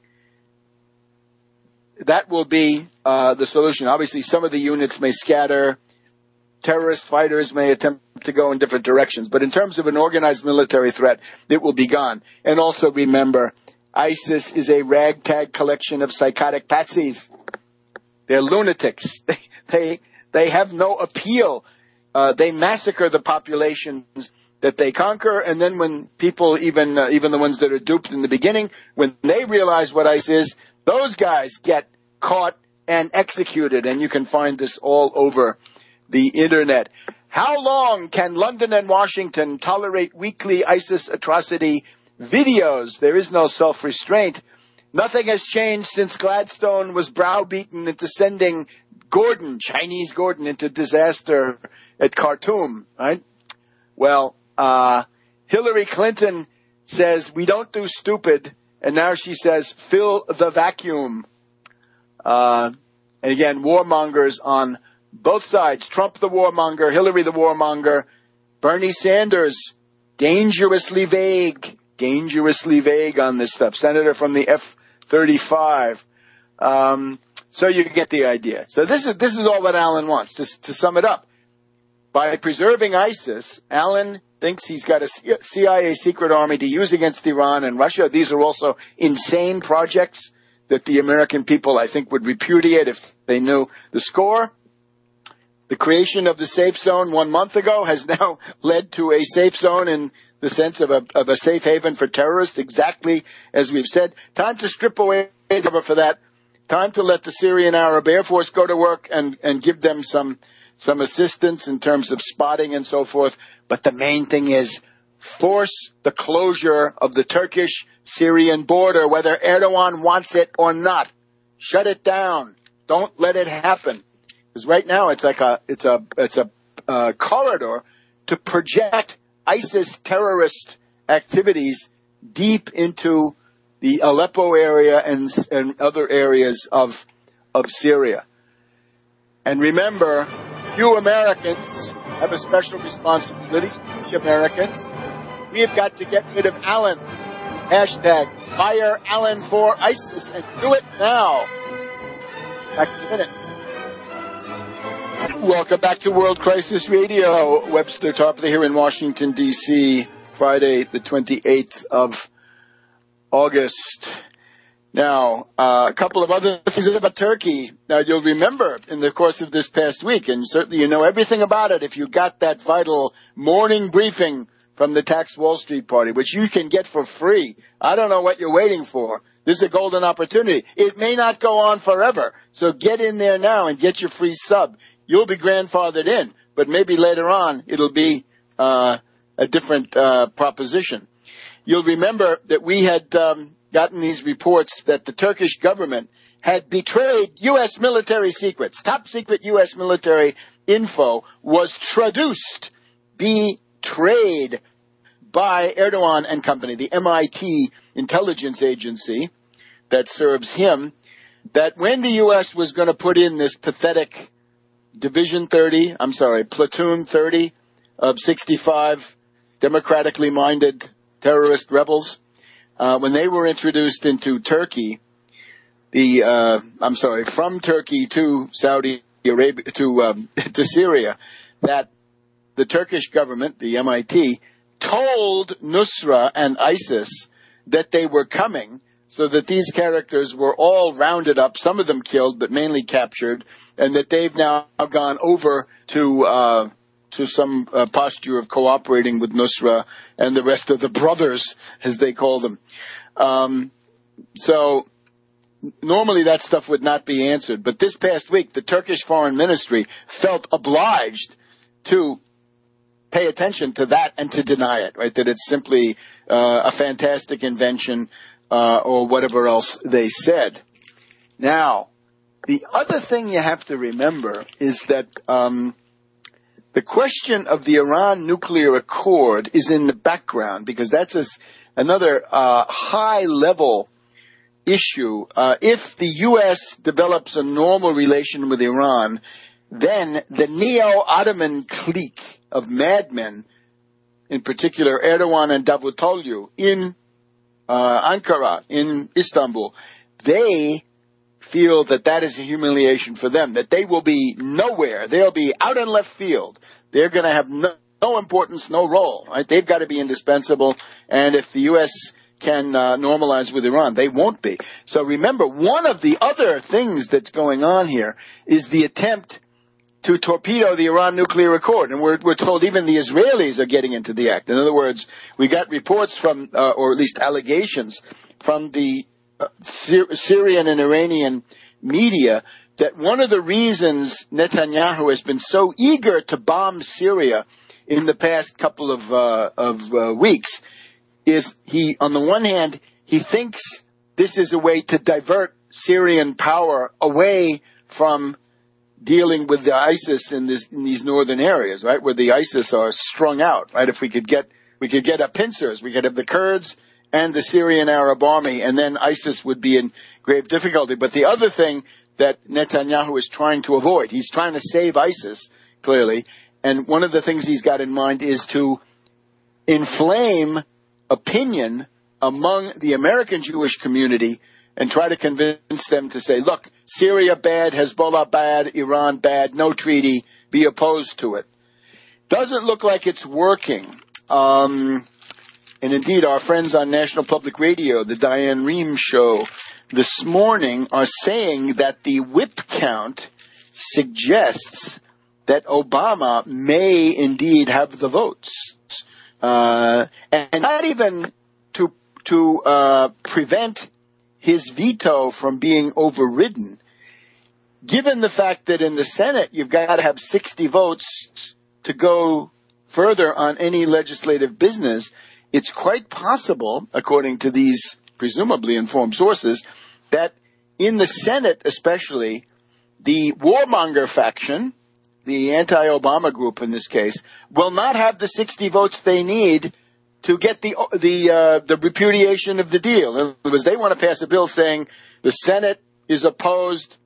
that will be uh, the solution. Obviously, some of the units may scatter. Terrorist fighters may attempt to go in different directions. But in terms of an organized military threat, it will be gone. And also remember, ISIS is a ragtag collection of psychotic patsies. They're lunatics. They they, they have no appeal. Uh, they massacre the populations that they conquer, and then when people, even uh, even the ones that are duped in the beginning, when they realize what ISIS is, those guys get caught and executed. And you can find this all over the internet. How long can London and Washington tolerate weekly ISIS atrocity videos? There is no self-restraint. Nothing has changed since Gladstone was browbeaten into sending Gordon, Chinese Gordon, into disaster at Khartoum, right? Well, uh, Hillary Clinton says, we don't do stupid, and now she says, fill the vacuum. Uh, and again, warmongers on both sides. Trump the warmonger, Hillary the warmonger, Bernie Sanders, dangerously vague, dangerously vague on this stuff. Senator from the F thirty-five. Um, so you get the idea. So this is, this is all what Alan wants. To, to sum it up, by preserving ISIS, Alan thinks he's got a C I A secret army to use against Iran and Russia. These are also insane projects that the American people, I think, would repudiate if they knew the score. The creation of the safe zone one month ago has now led to a safe zone in the sense of a, of a safe haven for terrorists, exactly as we've said. Time to strip away the cover for that. Time to let the Syrian Arab Air Force go to work and, and give them some some assistance in terms of spotting and so forth. But the main thing is force the closure of the Turkish-Syrian border, whether Erdogan wants it or not. Shut it down. Don't let it happen. Because right now it's like a it's a it's a uh, corridor to project ISIS terrorist activities deep into the Aleppo area and and other areas of of Syria. And remember, you Americans have a special responsibility. We Americans, we have got to get rid of Allen. Hashtag fire Allen for ISIS, and do it now. Back in a minute. Welcome back to World Crisis Radio. Webster Tarpley here in Washington, D C, Friday the twenty-eighth of August. Now, uh, a couple of other things about Turkey. Now, you'll remember in the course of this past week, and certainly you know everything about it if you got that vital morning briefing from the Tax Wall Street Party, which you can get for free. I don't know what you're waiting for. This is a golden opportunity. It may not go on forever, so get in there now and get your free sub. You'll be grandfathered in, but maybe later on it'll be uh, a different uh, proposition. You'll remember that we had um, gotten these reports that the Turkish government had betrayed U S military secrets. Top secret U S military info was traduced, betrayed by Erdogan and company, the M I T intelligence agency that serves him, that when the U S was going to put in this pathetic Division thirty, I'm sorry, Platoon thirty of sixty-five democratically minded terrorist rebels, uh, when they were introduced into Turkey, the, uh, I'm sorry, from Turkey to Saudi Arabia, to, um, to Syria, that the Turkish government, the M I T, told Nusra and ISIS that they were coming, so that these characters were all rounded up, some of them killed, but mainly captured, and that they've now gone over to uh to some uh, posture of cooperating with Nusra and the rest of the brothers, as they call them. Um so normally that stuff would not be answered, but this past week the Turkish Foreign Ministry felt obliged to pay attention to that and to deny it, right? That it's simply uh, a fantastic invention, uh, or whatever else they said. Now, the other thing you have to remember is that um, the question of the Iran nuclear accord is in the background, because that's a, another uh, high-level issue. Uh, if the U S develops a normal relation with Iran, then the neo-Ottoman clique of madmen, in particular Erdogan and Davutoglu in uh, Ankara, in Istanbul, they feel that that is a humiliation for them, that they will be nowhere. They'll be out in left field. They're going to have no, no importance, no role. Right? They've got to be indispensable. And if the U S can uh, normalize with Iran, they won't be. So remember, one of the other things that's going on here is the attempt to torpedo the Iran nuclear accord. And we're, we're told even the Israelis are getting into the act. In other words, we got reports from, uh, or at least allegations from the uh, Syr- Syrian and Iranian media that one of the reasons Netanyahu has been so eager to bomb Syria in the past couple of, uh, of uh, weeks is he, on the one hand, he thinks this is a way to divert Syrian power away from dealing with the ISIS in this, in these northern areas, right, where the ISIS are strung out, right? If we could get, we could get a pincers, we could have the Kurds and the Syrian Arab army, and then ISIS would be in grave difficulty. But the other thing that Netanyahu is trying to avoid, he's trying to save ISIS, clearly, and one of the things he's got in mind is to inflame opinion among the American Jewish community and try to convince them to say, look, Syria bad, Hezbollah bad, Iran bad, no treaty, be opposed to it. Doesn't look like it's working. Um, and indeed, our friends on National Public Radio, the Diane Rehm show this morning, are saying that the whip count suggests that Obama may indeed have the votes. Uh, and not even to, to, uh, prevent his veto from being overridden. Given the fact that in the Senate you've got to have sixty votes to go further on any legislative business, it's quite possible, according to these presumably informed sources, that in the Senate especially, the warmonger faction, the anti-Obama group in this case, will not have the sixty votes they need to get the the uh, the repudiation of the deal. In other words, they want to pass a bill saying the Senate is opposed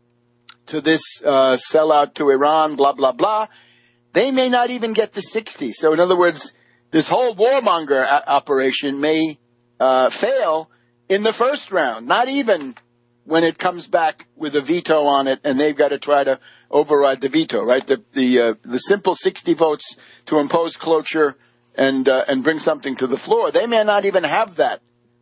to this uh, sellout to Iran, blah, blah, blah. They may not even get the sixty. So in other words, this whole warmonger a- operation may uh, fail in the first round, not even when it comes back with a veto on it and they've got to try to override the veto, right? The the, uh, the simple sixty votes to impose cloture and uh, and bring something to the floor. They may not even have that.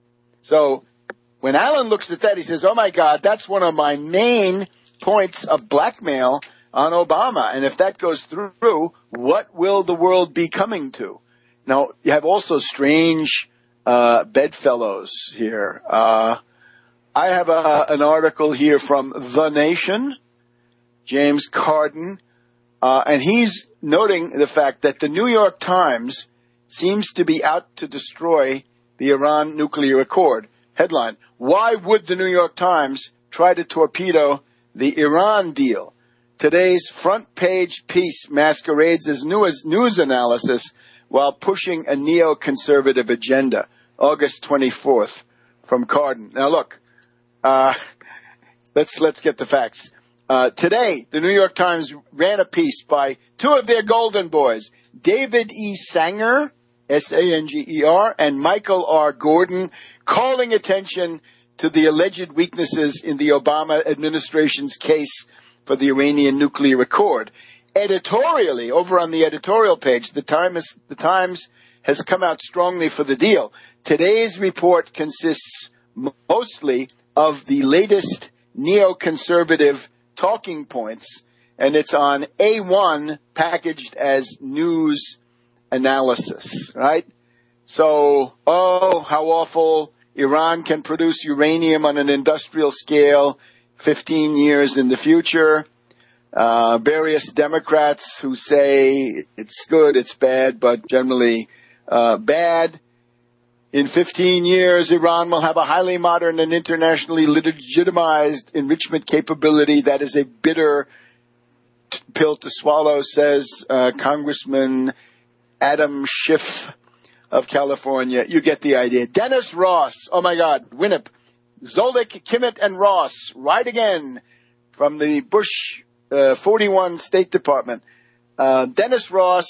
So when Alan looks at that, he says, oh, my God, that's one of my main points of blackmail on Obama. And if that goes through, what will the world be coming to? Now, you have also strange uh bedfellows here. Uh I have a, an article here from The Nation, James Carden, uh, and he's noting the fact that the New York Times seems to be out to destroy the Iran nuclear accord. Headline, why would the New York Times try to torpedo the Iran deal? Today's front page piece masquerades as news, news analysis while pushing a neoconservative agenda. August twenty-fourth from Cardin. Now look, uh, let's, let's get the facts. Uh, today, the New York Times ran a piece by two of their golden boys, David E. Sanger, S A N G E R, and Michael R. Gordon, calling attention to the alleged weaknesses in the Obama administration's case for the Iranian nuclear accord. Editorially, over on the editorial page, the Times, the Times has come out strongly for the deal. Today's report consists mostly of the latest neoconservative talking points, and it's on A one packaged as news analysis, right? So, oh, how awful. Iran can produce uranium on an industrial scale fifteen years in the future. Uh, various Democrats who say it's good, it's bad, but generally uh, bad. In fifteen years, Iran will have a highly modern and internationally legitimized enrichment capability. That is a bitter t- pill to swallow, says uh, Congressman Adam Schiff of California. You get the idea. Dennis Ross, oh my God, Winnip, Zolik, Kimmett, and Ross, right again from the Bush uh, forty-one State Department. Uh, Dennis Ross,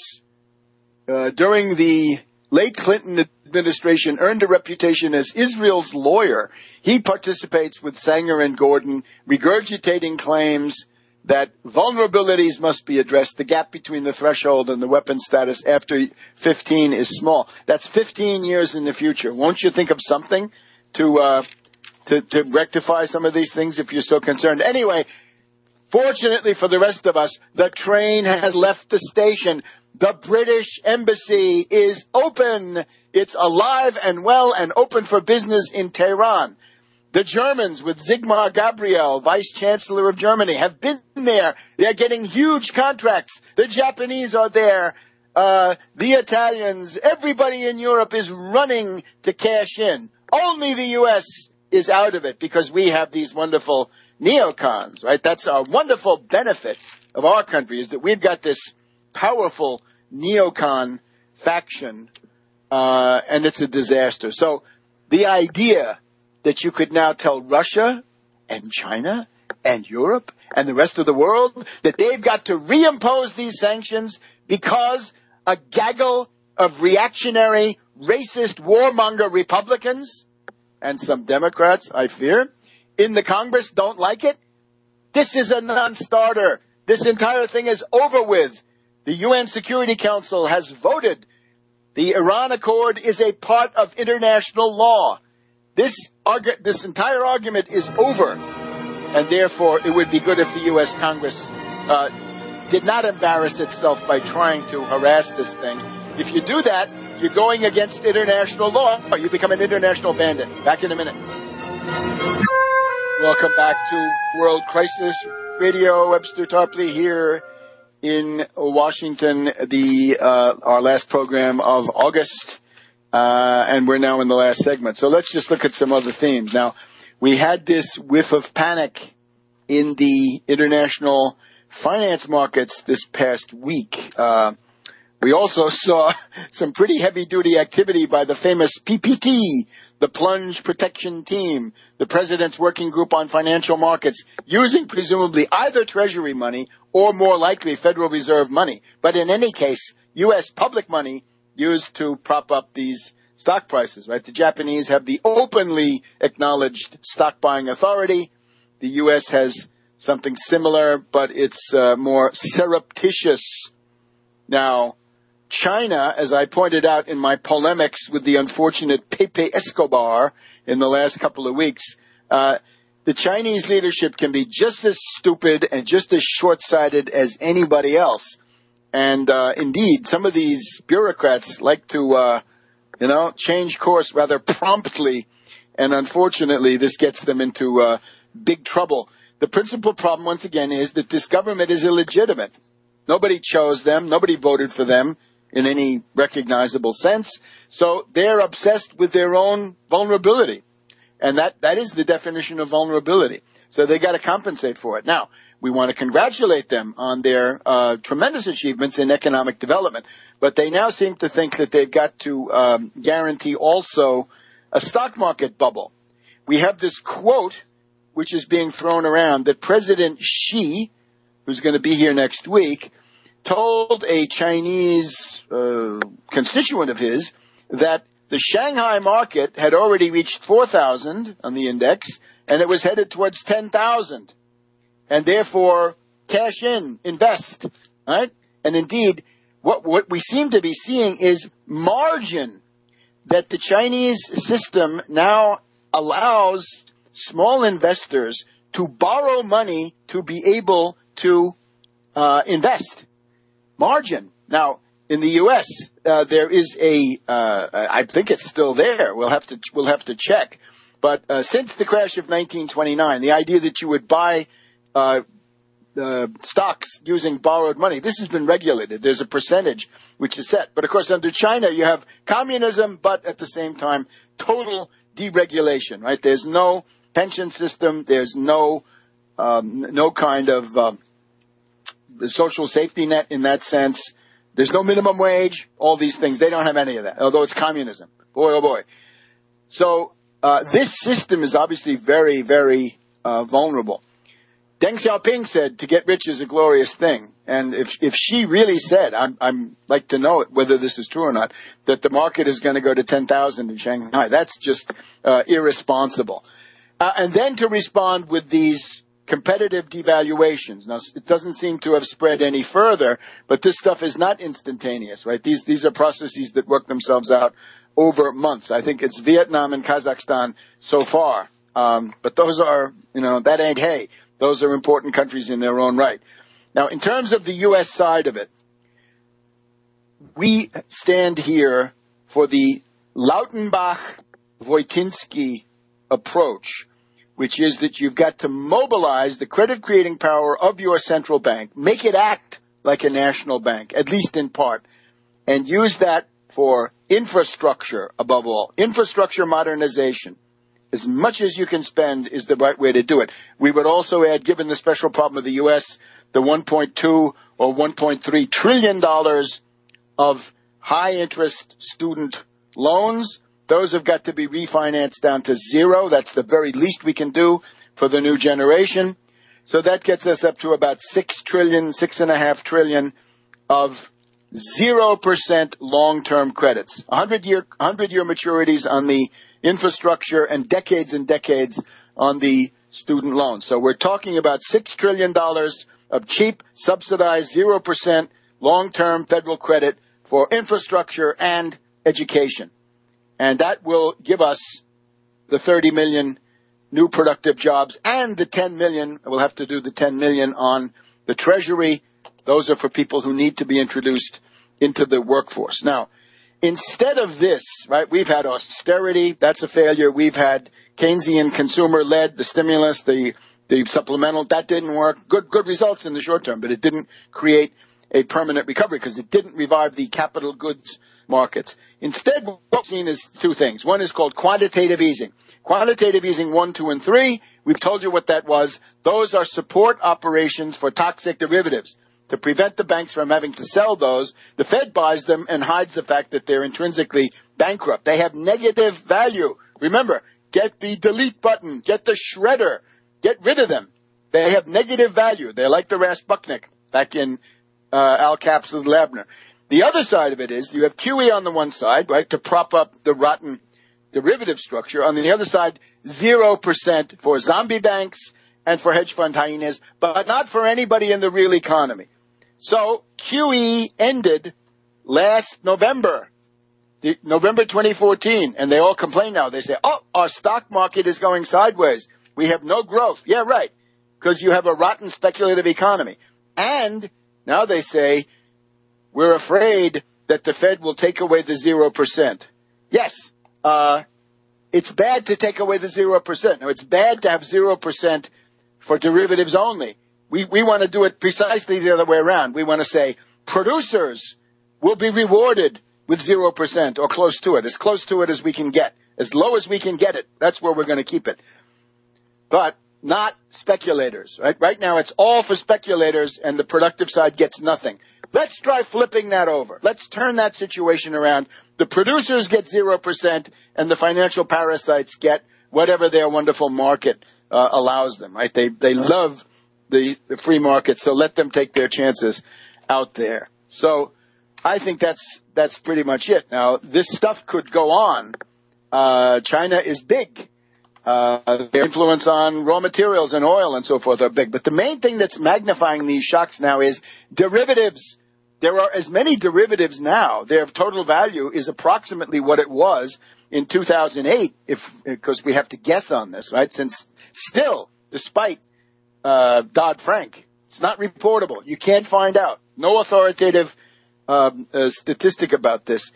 uh, during the late Clinton administration, earned a reputation as Israel's lawyer. He participates with Sanger and Gordon, regurgitating claims that vulnerabilities must be addressed. The gap between the threshold and the weapon status after fifteen is small. That's fifteen years in the future. Won't you think of something to uh, to, to rectify some of these things if you're so concerned? Anyway, fortunately for the rest of us, the train has left the station. The British Embassy is open. It's alive and well and open for business in Tehran. The Germans, with Sigmar Gabriel, Vice Chancellor of Germany, have been there. They're getting huge contracts. The Japanese are there. Uh, the Italians, everybody in Europe is running to cash in. Only the U S is out of it because we have these wonderful neocons, right? That's a wonderful benefit of our country, is that we've got this powerful neocon faction, uh, and it's a disaster. So the idea that you could now tell Russia and China and Europe and the rest of the world that they've got to reimpose these sanctions because a gaggle of reactionary, racist, warmonger Republicans and some Democrats, I fear, in the Congress don't like it. This is a non-starter. This entire thing is over with. The U N Security Council has voted. The Iran Accord is a part of international law. This argu- this entire argument is over, and therefore it would be good if the U S Congress uh, did not embarrass itself by trying to harass this thing. If you do that, you're going against international law, or you become an international bandit. Back in a minute. Welcome back to World Crisis Radio. Webster Tarpley here in Washington, the uh, our last program of August. Uh, and we're now in the last segment. So let's just look at some other themes. Now, we had this whiff of panic in the international finance markets this past week. Uh, we also saw some pretty heavy-duty activity by the famous P P T, the Plunge Protection Team, the President's Working Group on Financial Markets, using presumably either Treasury money or more likely Federal Reserve money. But in any case, U S public money used to prop up these stock prices, right? The Japanese have the openly acknowledged stock buying authority. The U S has something similar, but it's uh, more surreptitious. Now, China, as I pointed out in my polemics with the unfortunate Pepe Escobar in the last couple of weeks, uh, the Chinese leadership can be just as stupid and just as short-sighted as anybody else. And uh, indeed, some of these bureaucrats like to, uh, you know, change course rather promptly. And unfortunately, this gets them into uh, big trouble. The principal problem, once again, is that this government is illegitimate. Nobody chose them. Nobody voted for them in any recognizable sense. So they're obsessed with their own vulnerability. And that, that is the definition of vulnerability. So they got to compensate for it. Now, we want to congratulate them on their uh, tremendous achievements in economic development, but they now seem to think that they've got to um, guarantee also a stock market bubble. We have this quote, which is being thrown around, that President Xi, who's going to be here next week, told a Chinese uh, constituent of his that the Shanghai market had already reached four thousand on the index, and it was headed towards ten thousand. And therefore, cash in, invest, right? And indeed, what, what we seem to be seeing is margin, that the Chinese system now allows small investors to borrow money to be able to uh, invest. Margin. Now, in the U S, uh, there is a, uh, I think it's still there. We'll have to, we'll have to check. But uh, since the crash of nineteen twenty-nine, the idea that you would buy uh, uh, stocks using borrowed money, this has been regulated. There's a percentage which is set. But of course, under China, you have communism, but at the same time, total deregulation, right? There's no pension system. There's no, um, no kind of um, social safety net in that sense. There's no minimum wage, all these things. They don't have any of that, although it's communism. Boy, oh boy. So uh, this system is obviously very, very uh, vulnerable. Deng Xiaoping said to get rich is a glorious thing. And if if she really said, I'm, I'm like to know whether this is true or not, that the market is going to go to ten thousand in Shanghai, that's just uh, irresponsible. Uh, and then to respond with these competitive devaluations. Now, it doesn't seem to have spread any further, but this stuff is not instantaneous, right? These these are processes that work themselves out over months. I think it's Vietnam and Kazakhstan so far. Um, but those are, you know, that ain't hay. Those are important countries in their own right. Now, in terms of the U S side of it, we stand here for the Lautenbach-Voitinsky approach, which is that you've got to mobilize the credit-creating power of your central bank, make it act like a national bank, at least in part, and use that for infrastructure above all. Infrastructure modernization. As much as you can spend is the right way to do it. We would also add, given the special problem of the U S, the one point two or one point three trillion dollars of high-interest student loans. Those have got to be refinanced down to zero. That's the very least we can do for the new generation. So that gets us up to about six trillion, six and a half trillion of zero percent long-term credits. one hundred year, one hundred year maturities on the infrastructure and decades and decades on the student loans. So we're talking about six trillion dollars of cheap, subsidized, zero percent long-term federal credit for infrastructure and education. And that will give us the thirty million new productive jobs and the ten million. We'll have to do the ten million on the Treasury. Those are for people who need to be introduced into the workforce. Now, instead of this, right, we've had austerity. That's a failure. We've had Keynesian consumer-led, the stimulus, the, the supplemental. That didn't work. Good, good results in the short term, but it didn't create a permanent recovery because it didn't revive the capital goods markets. Instead, what we've seen is two things. One is called quantitative easing. Quantitative easing one, two, and three, we've told you what that was. Those are support operations for toxic derivatives. To prevent the banks from having to sell those, the Fed buys them and hides the fact that they're intrinsically bankrupt. They have negative value. Remember, get the delete button, get the shredder, get rid of them. They have negative value. They're like the Raspuchnik back in uh, Al Capps and Labner. The other side of it is you have Q E on the one side, right, to prop up the rotten derivative structure. On the other side, zero percent for zombie banks and for hedge fund hyenas, but not for anybody in the real economy. So Q E ended last November, the, November twenty fourteen, and they all complain now. They say, oh, our stock market is going sideways. We have no growth. Yeah, right, because you have a rotten speculative economy. And now they say, we're afraid that the Fed will take away the zero percent. Yes, uh, it's bad to take away the zero percent. Now, it's bad to have zero percent for derivatives only. We, we want to do it precisely the other way around. We want to say producers will be rewarded with zero percent or close to it, as close to it as we can get. As low as we can get it, that's where we're going to keep it. But not speculators, right? Right now it's all for speculators and the productive side gets nothing. Let's try flipping that over. Let's turn that situation around. The producers get zero percent and the financial parasites get whatever their wonderful market uh, allows them, right? They they love the, the free market, so let them take their chances out there. So I think that's that's pretty much it. Now, this stuff could go on. Uh, China is big. Uh, their influence on raw materials and oil and so forth are big. But the main thing that's magnifying these shocks now is derivatives. There are as many derivatives now. Their total value is approximately what it was in two thousand eight, if because we have to guess on this, right? Since still, despite uh, Dodd-Frank, it's not reportable. You can't find out. No authoritative um, uh, statistic about this.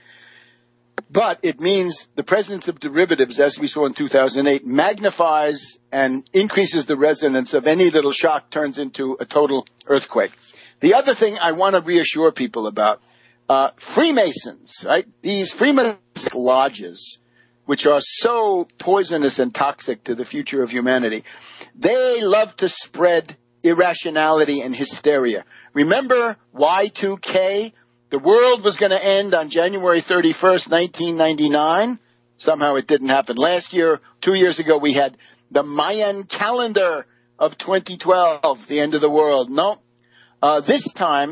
But it means the presence of derivatives, as we saw in two thousand eight, magnifies and increases the resonance of any little shock turns into a total earthquake. The other thing I want to reassure people about, uh, Freemasons, right? These Freemasonic lodges, which are so poisonous and toxic to the future of humanity, they love to spread irrationality and hysteria. Remember Y two K? The world was going to end on January thirty-first, nineteen ninety-nine. Somehow it didn't happen. Last year, two years ago, we had the Mayan calendar of twenty twelve, the end of the world. No. Uh, this time,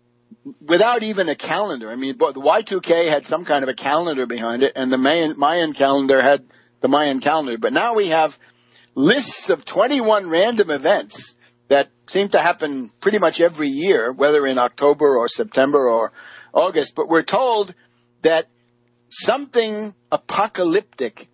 without even a calendar. I mean, the Y two K had some kind of a calendar behind it, and the Mayan, Mayan calendar had the Mayan calendar. But now we have lists of twenty-one random events that seem to happen pretty much every year, whether in October or September or August. But we're told that something apocalyptic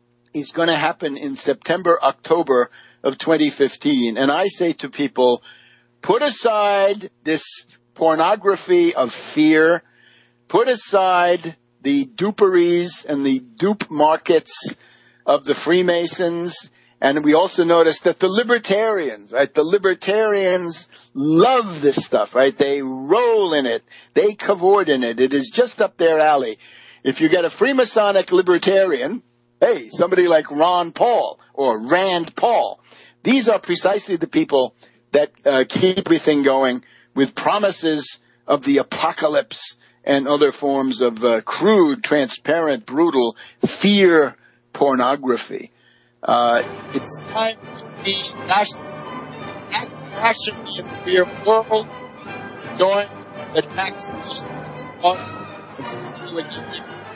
is going to happen in September, October of twenty fifteen. And I say to people, put aside this pornography of fear, put aside the duperies and the dupe markets of the Freemasons. And we also notice that the libertarians, right, the libertarians love this stuff, right? They roll in it. They cavort in it. It is just up their alley. If you get a Freemasonic libertarian, hey, somebody like Ron Paul or Rand Paul, these are precisely the people that uh, keep everything going with promises of the apocalypse and other forms of uh, crude, transparent, brutal fear pornography. Uh, it's time to be national, act rationally in the real world, join the tax force, and see what you think.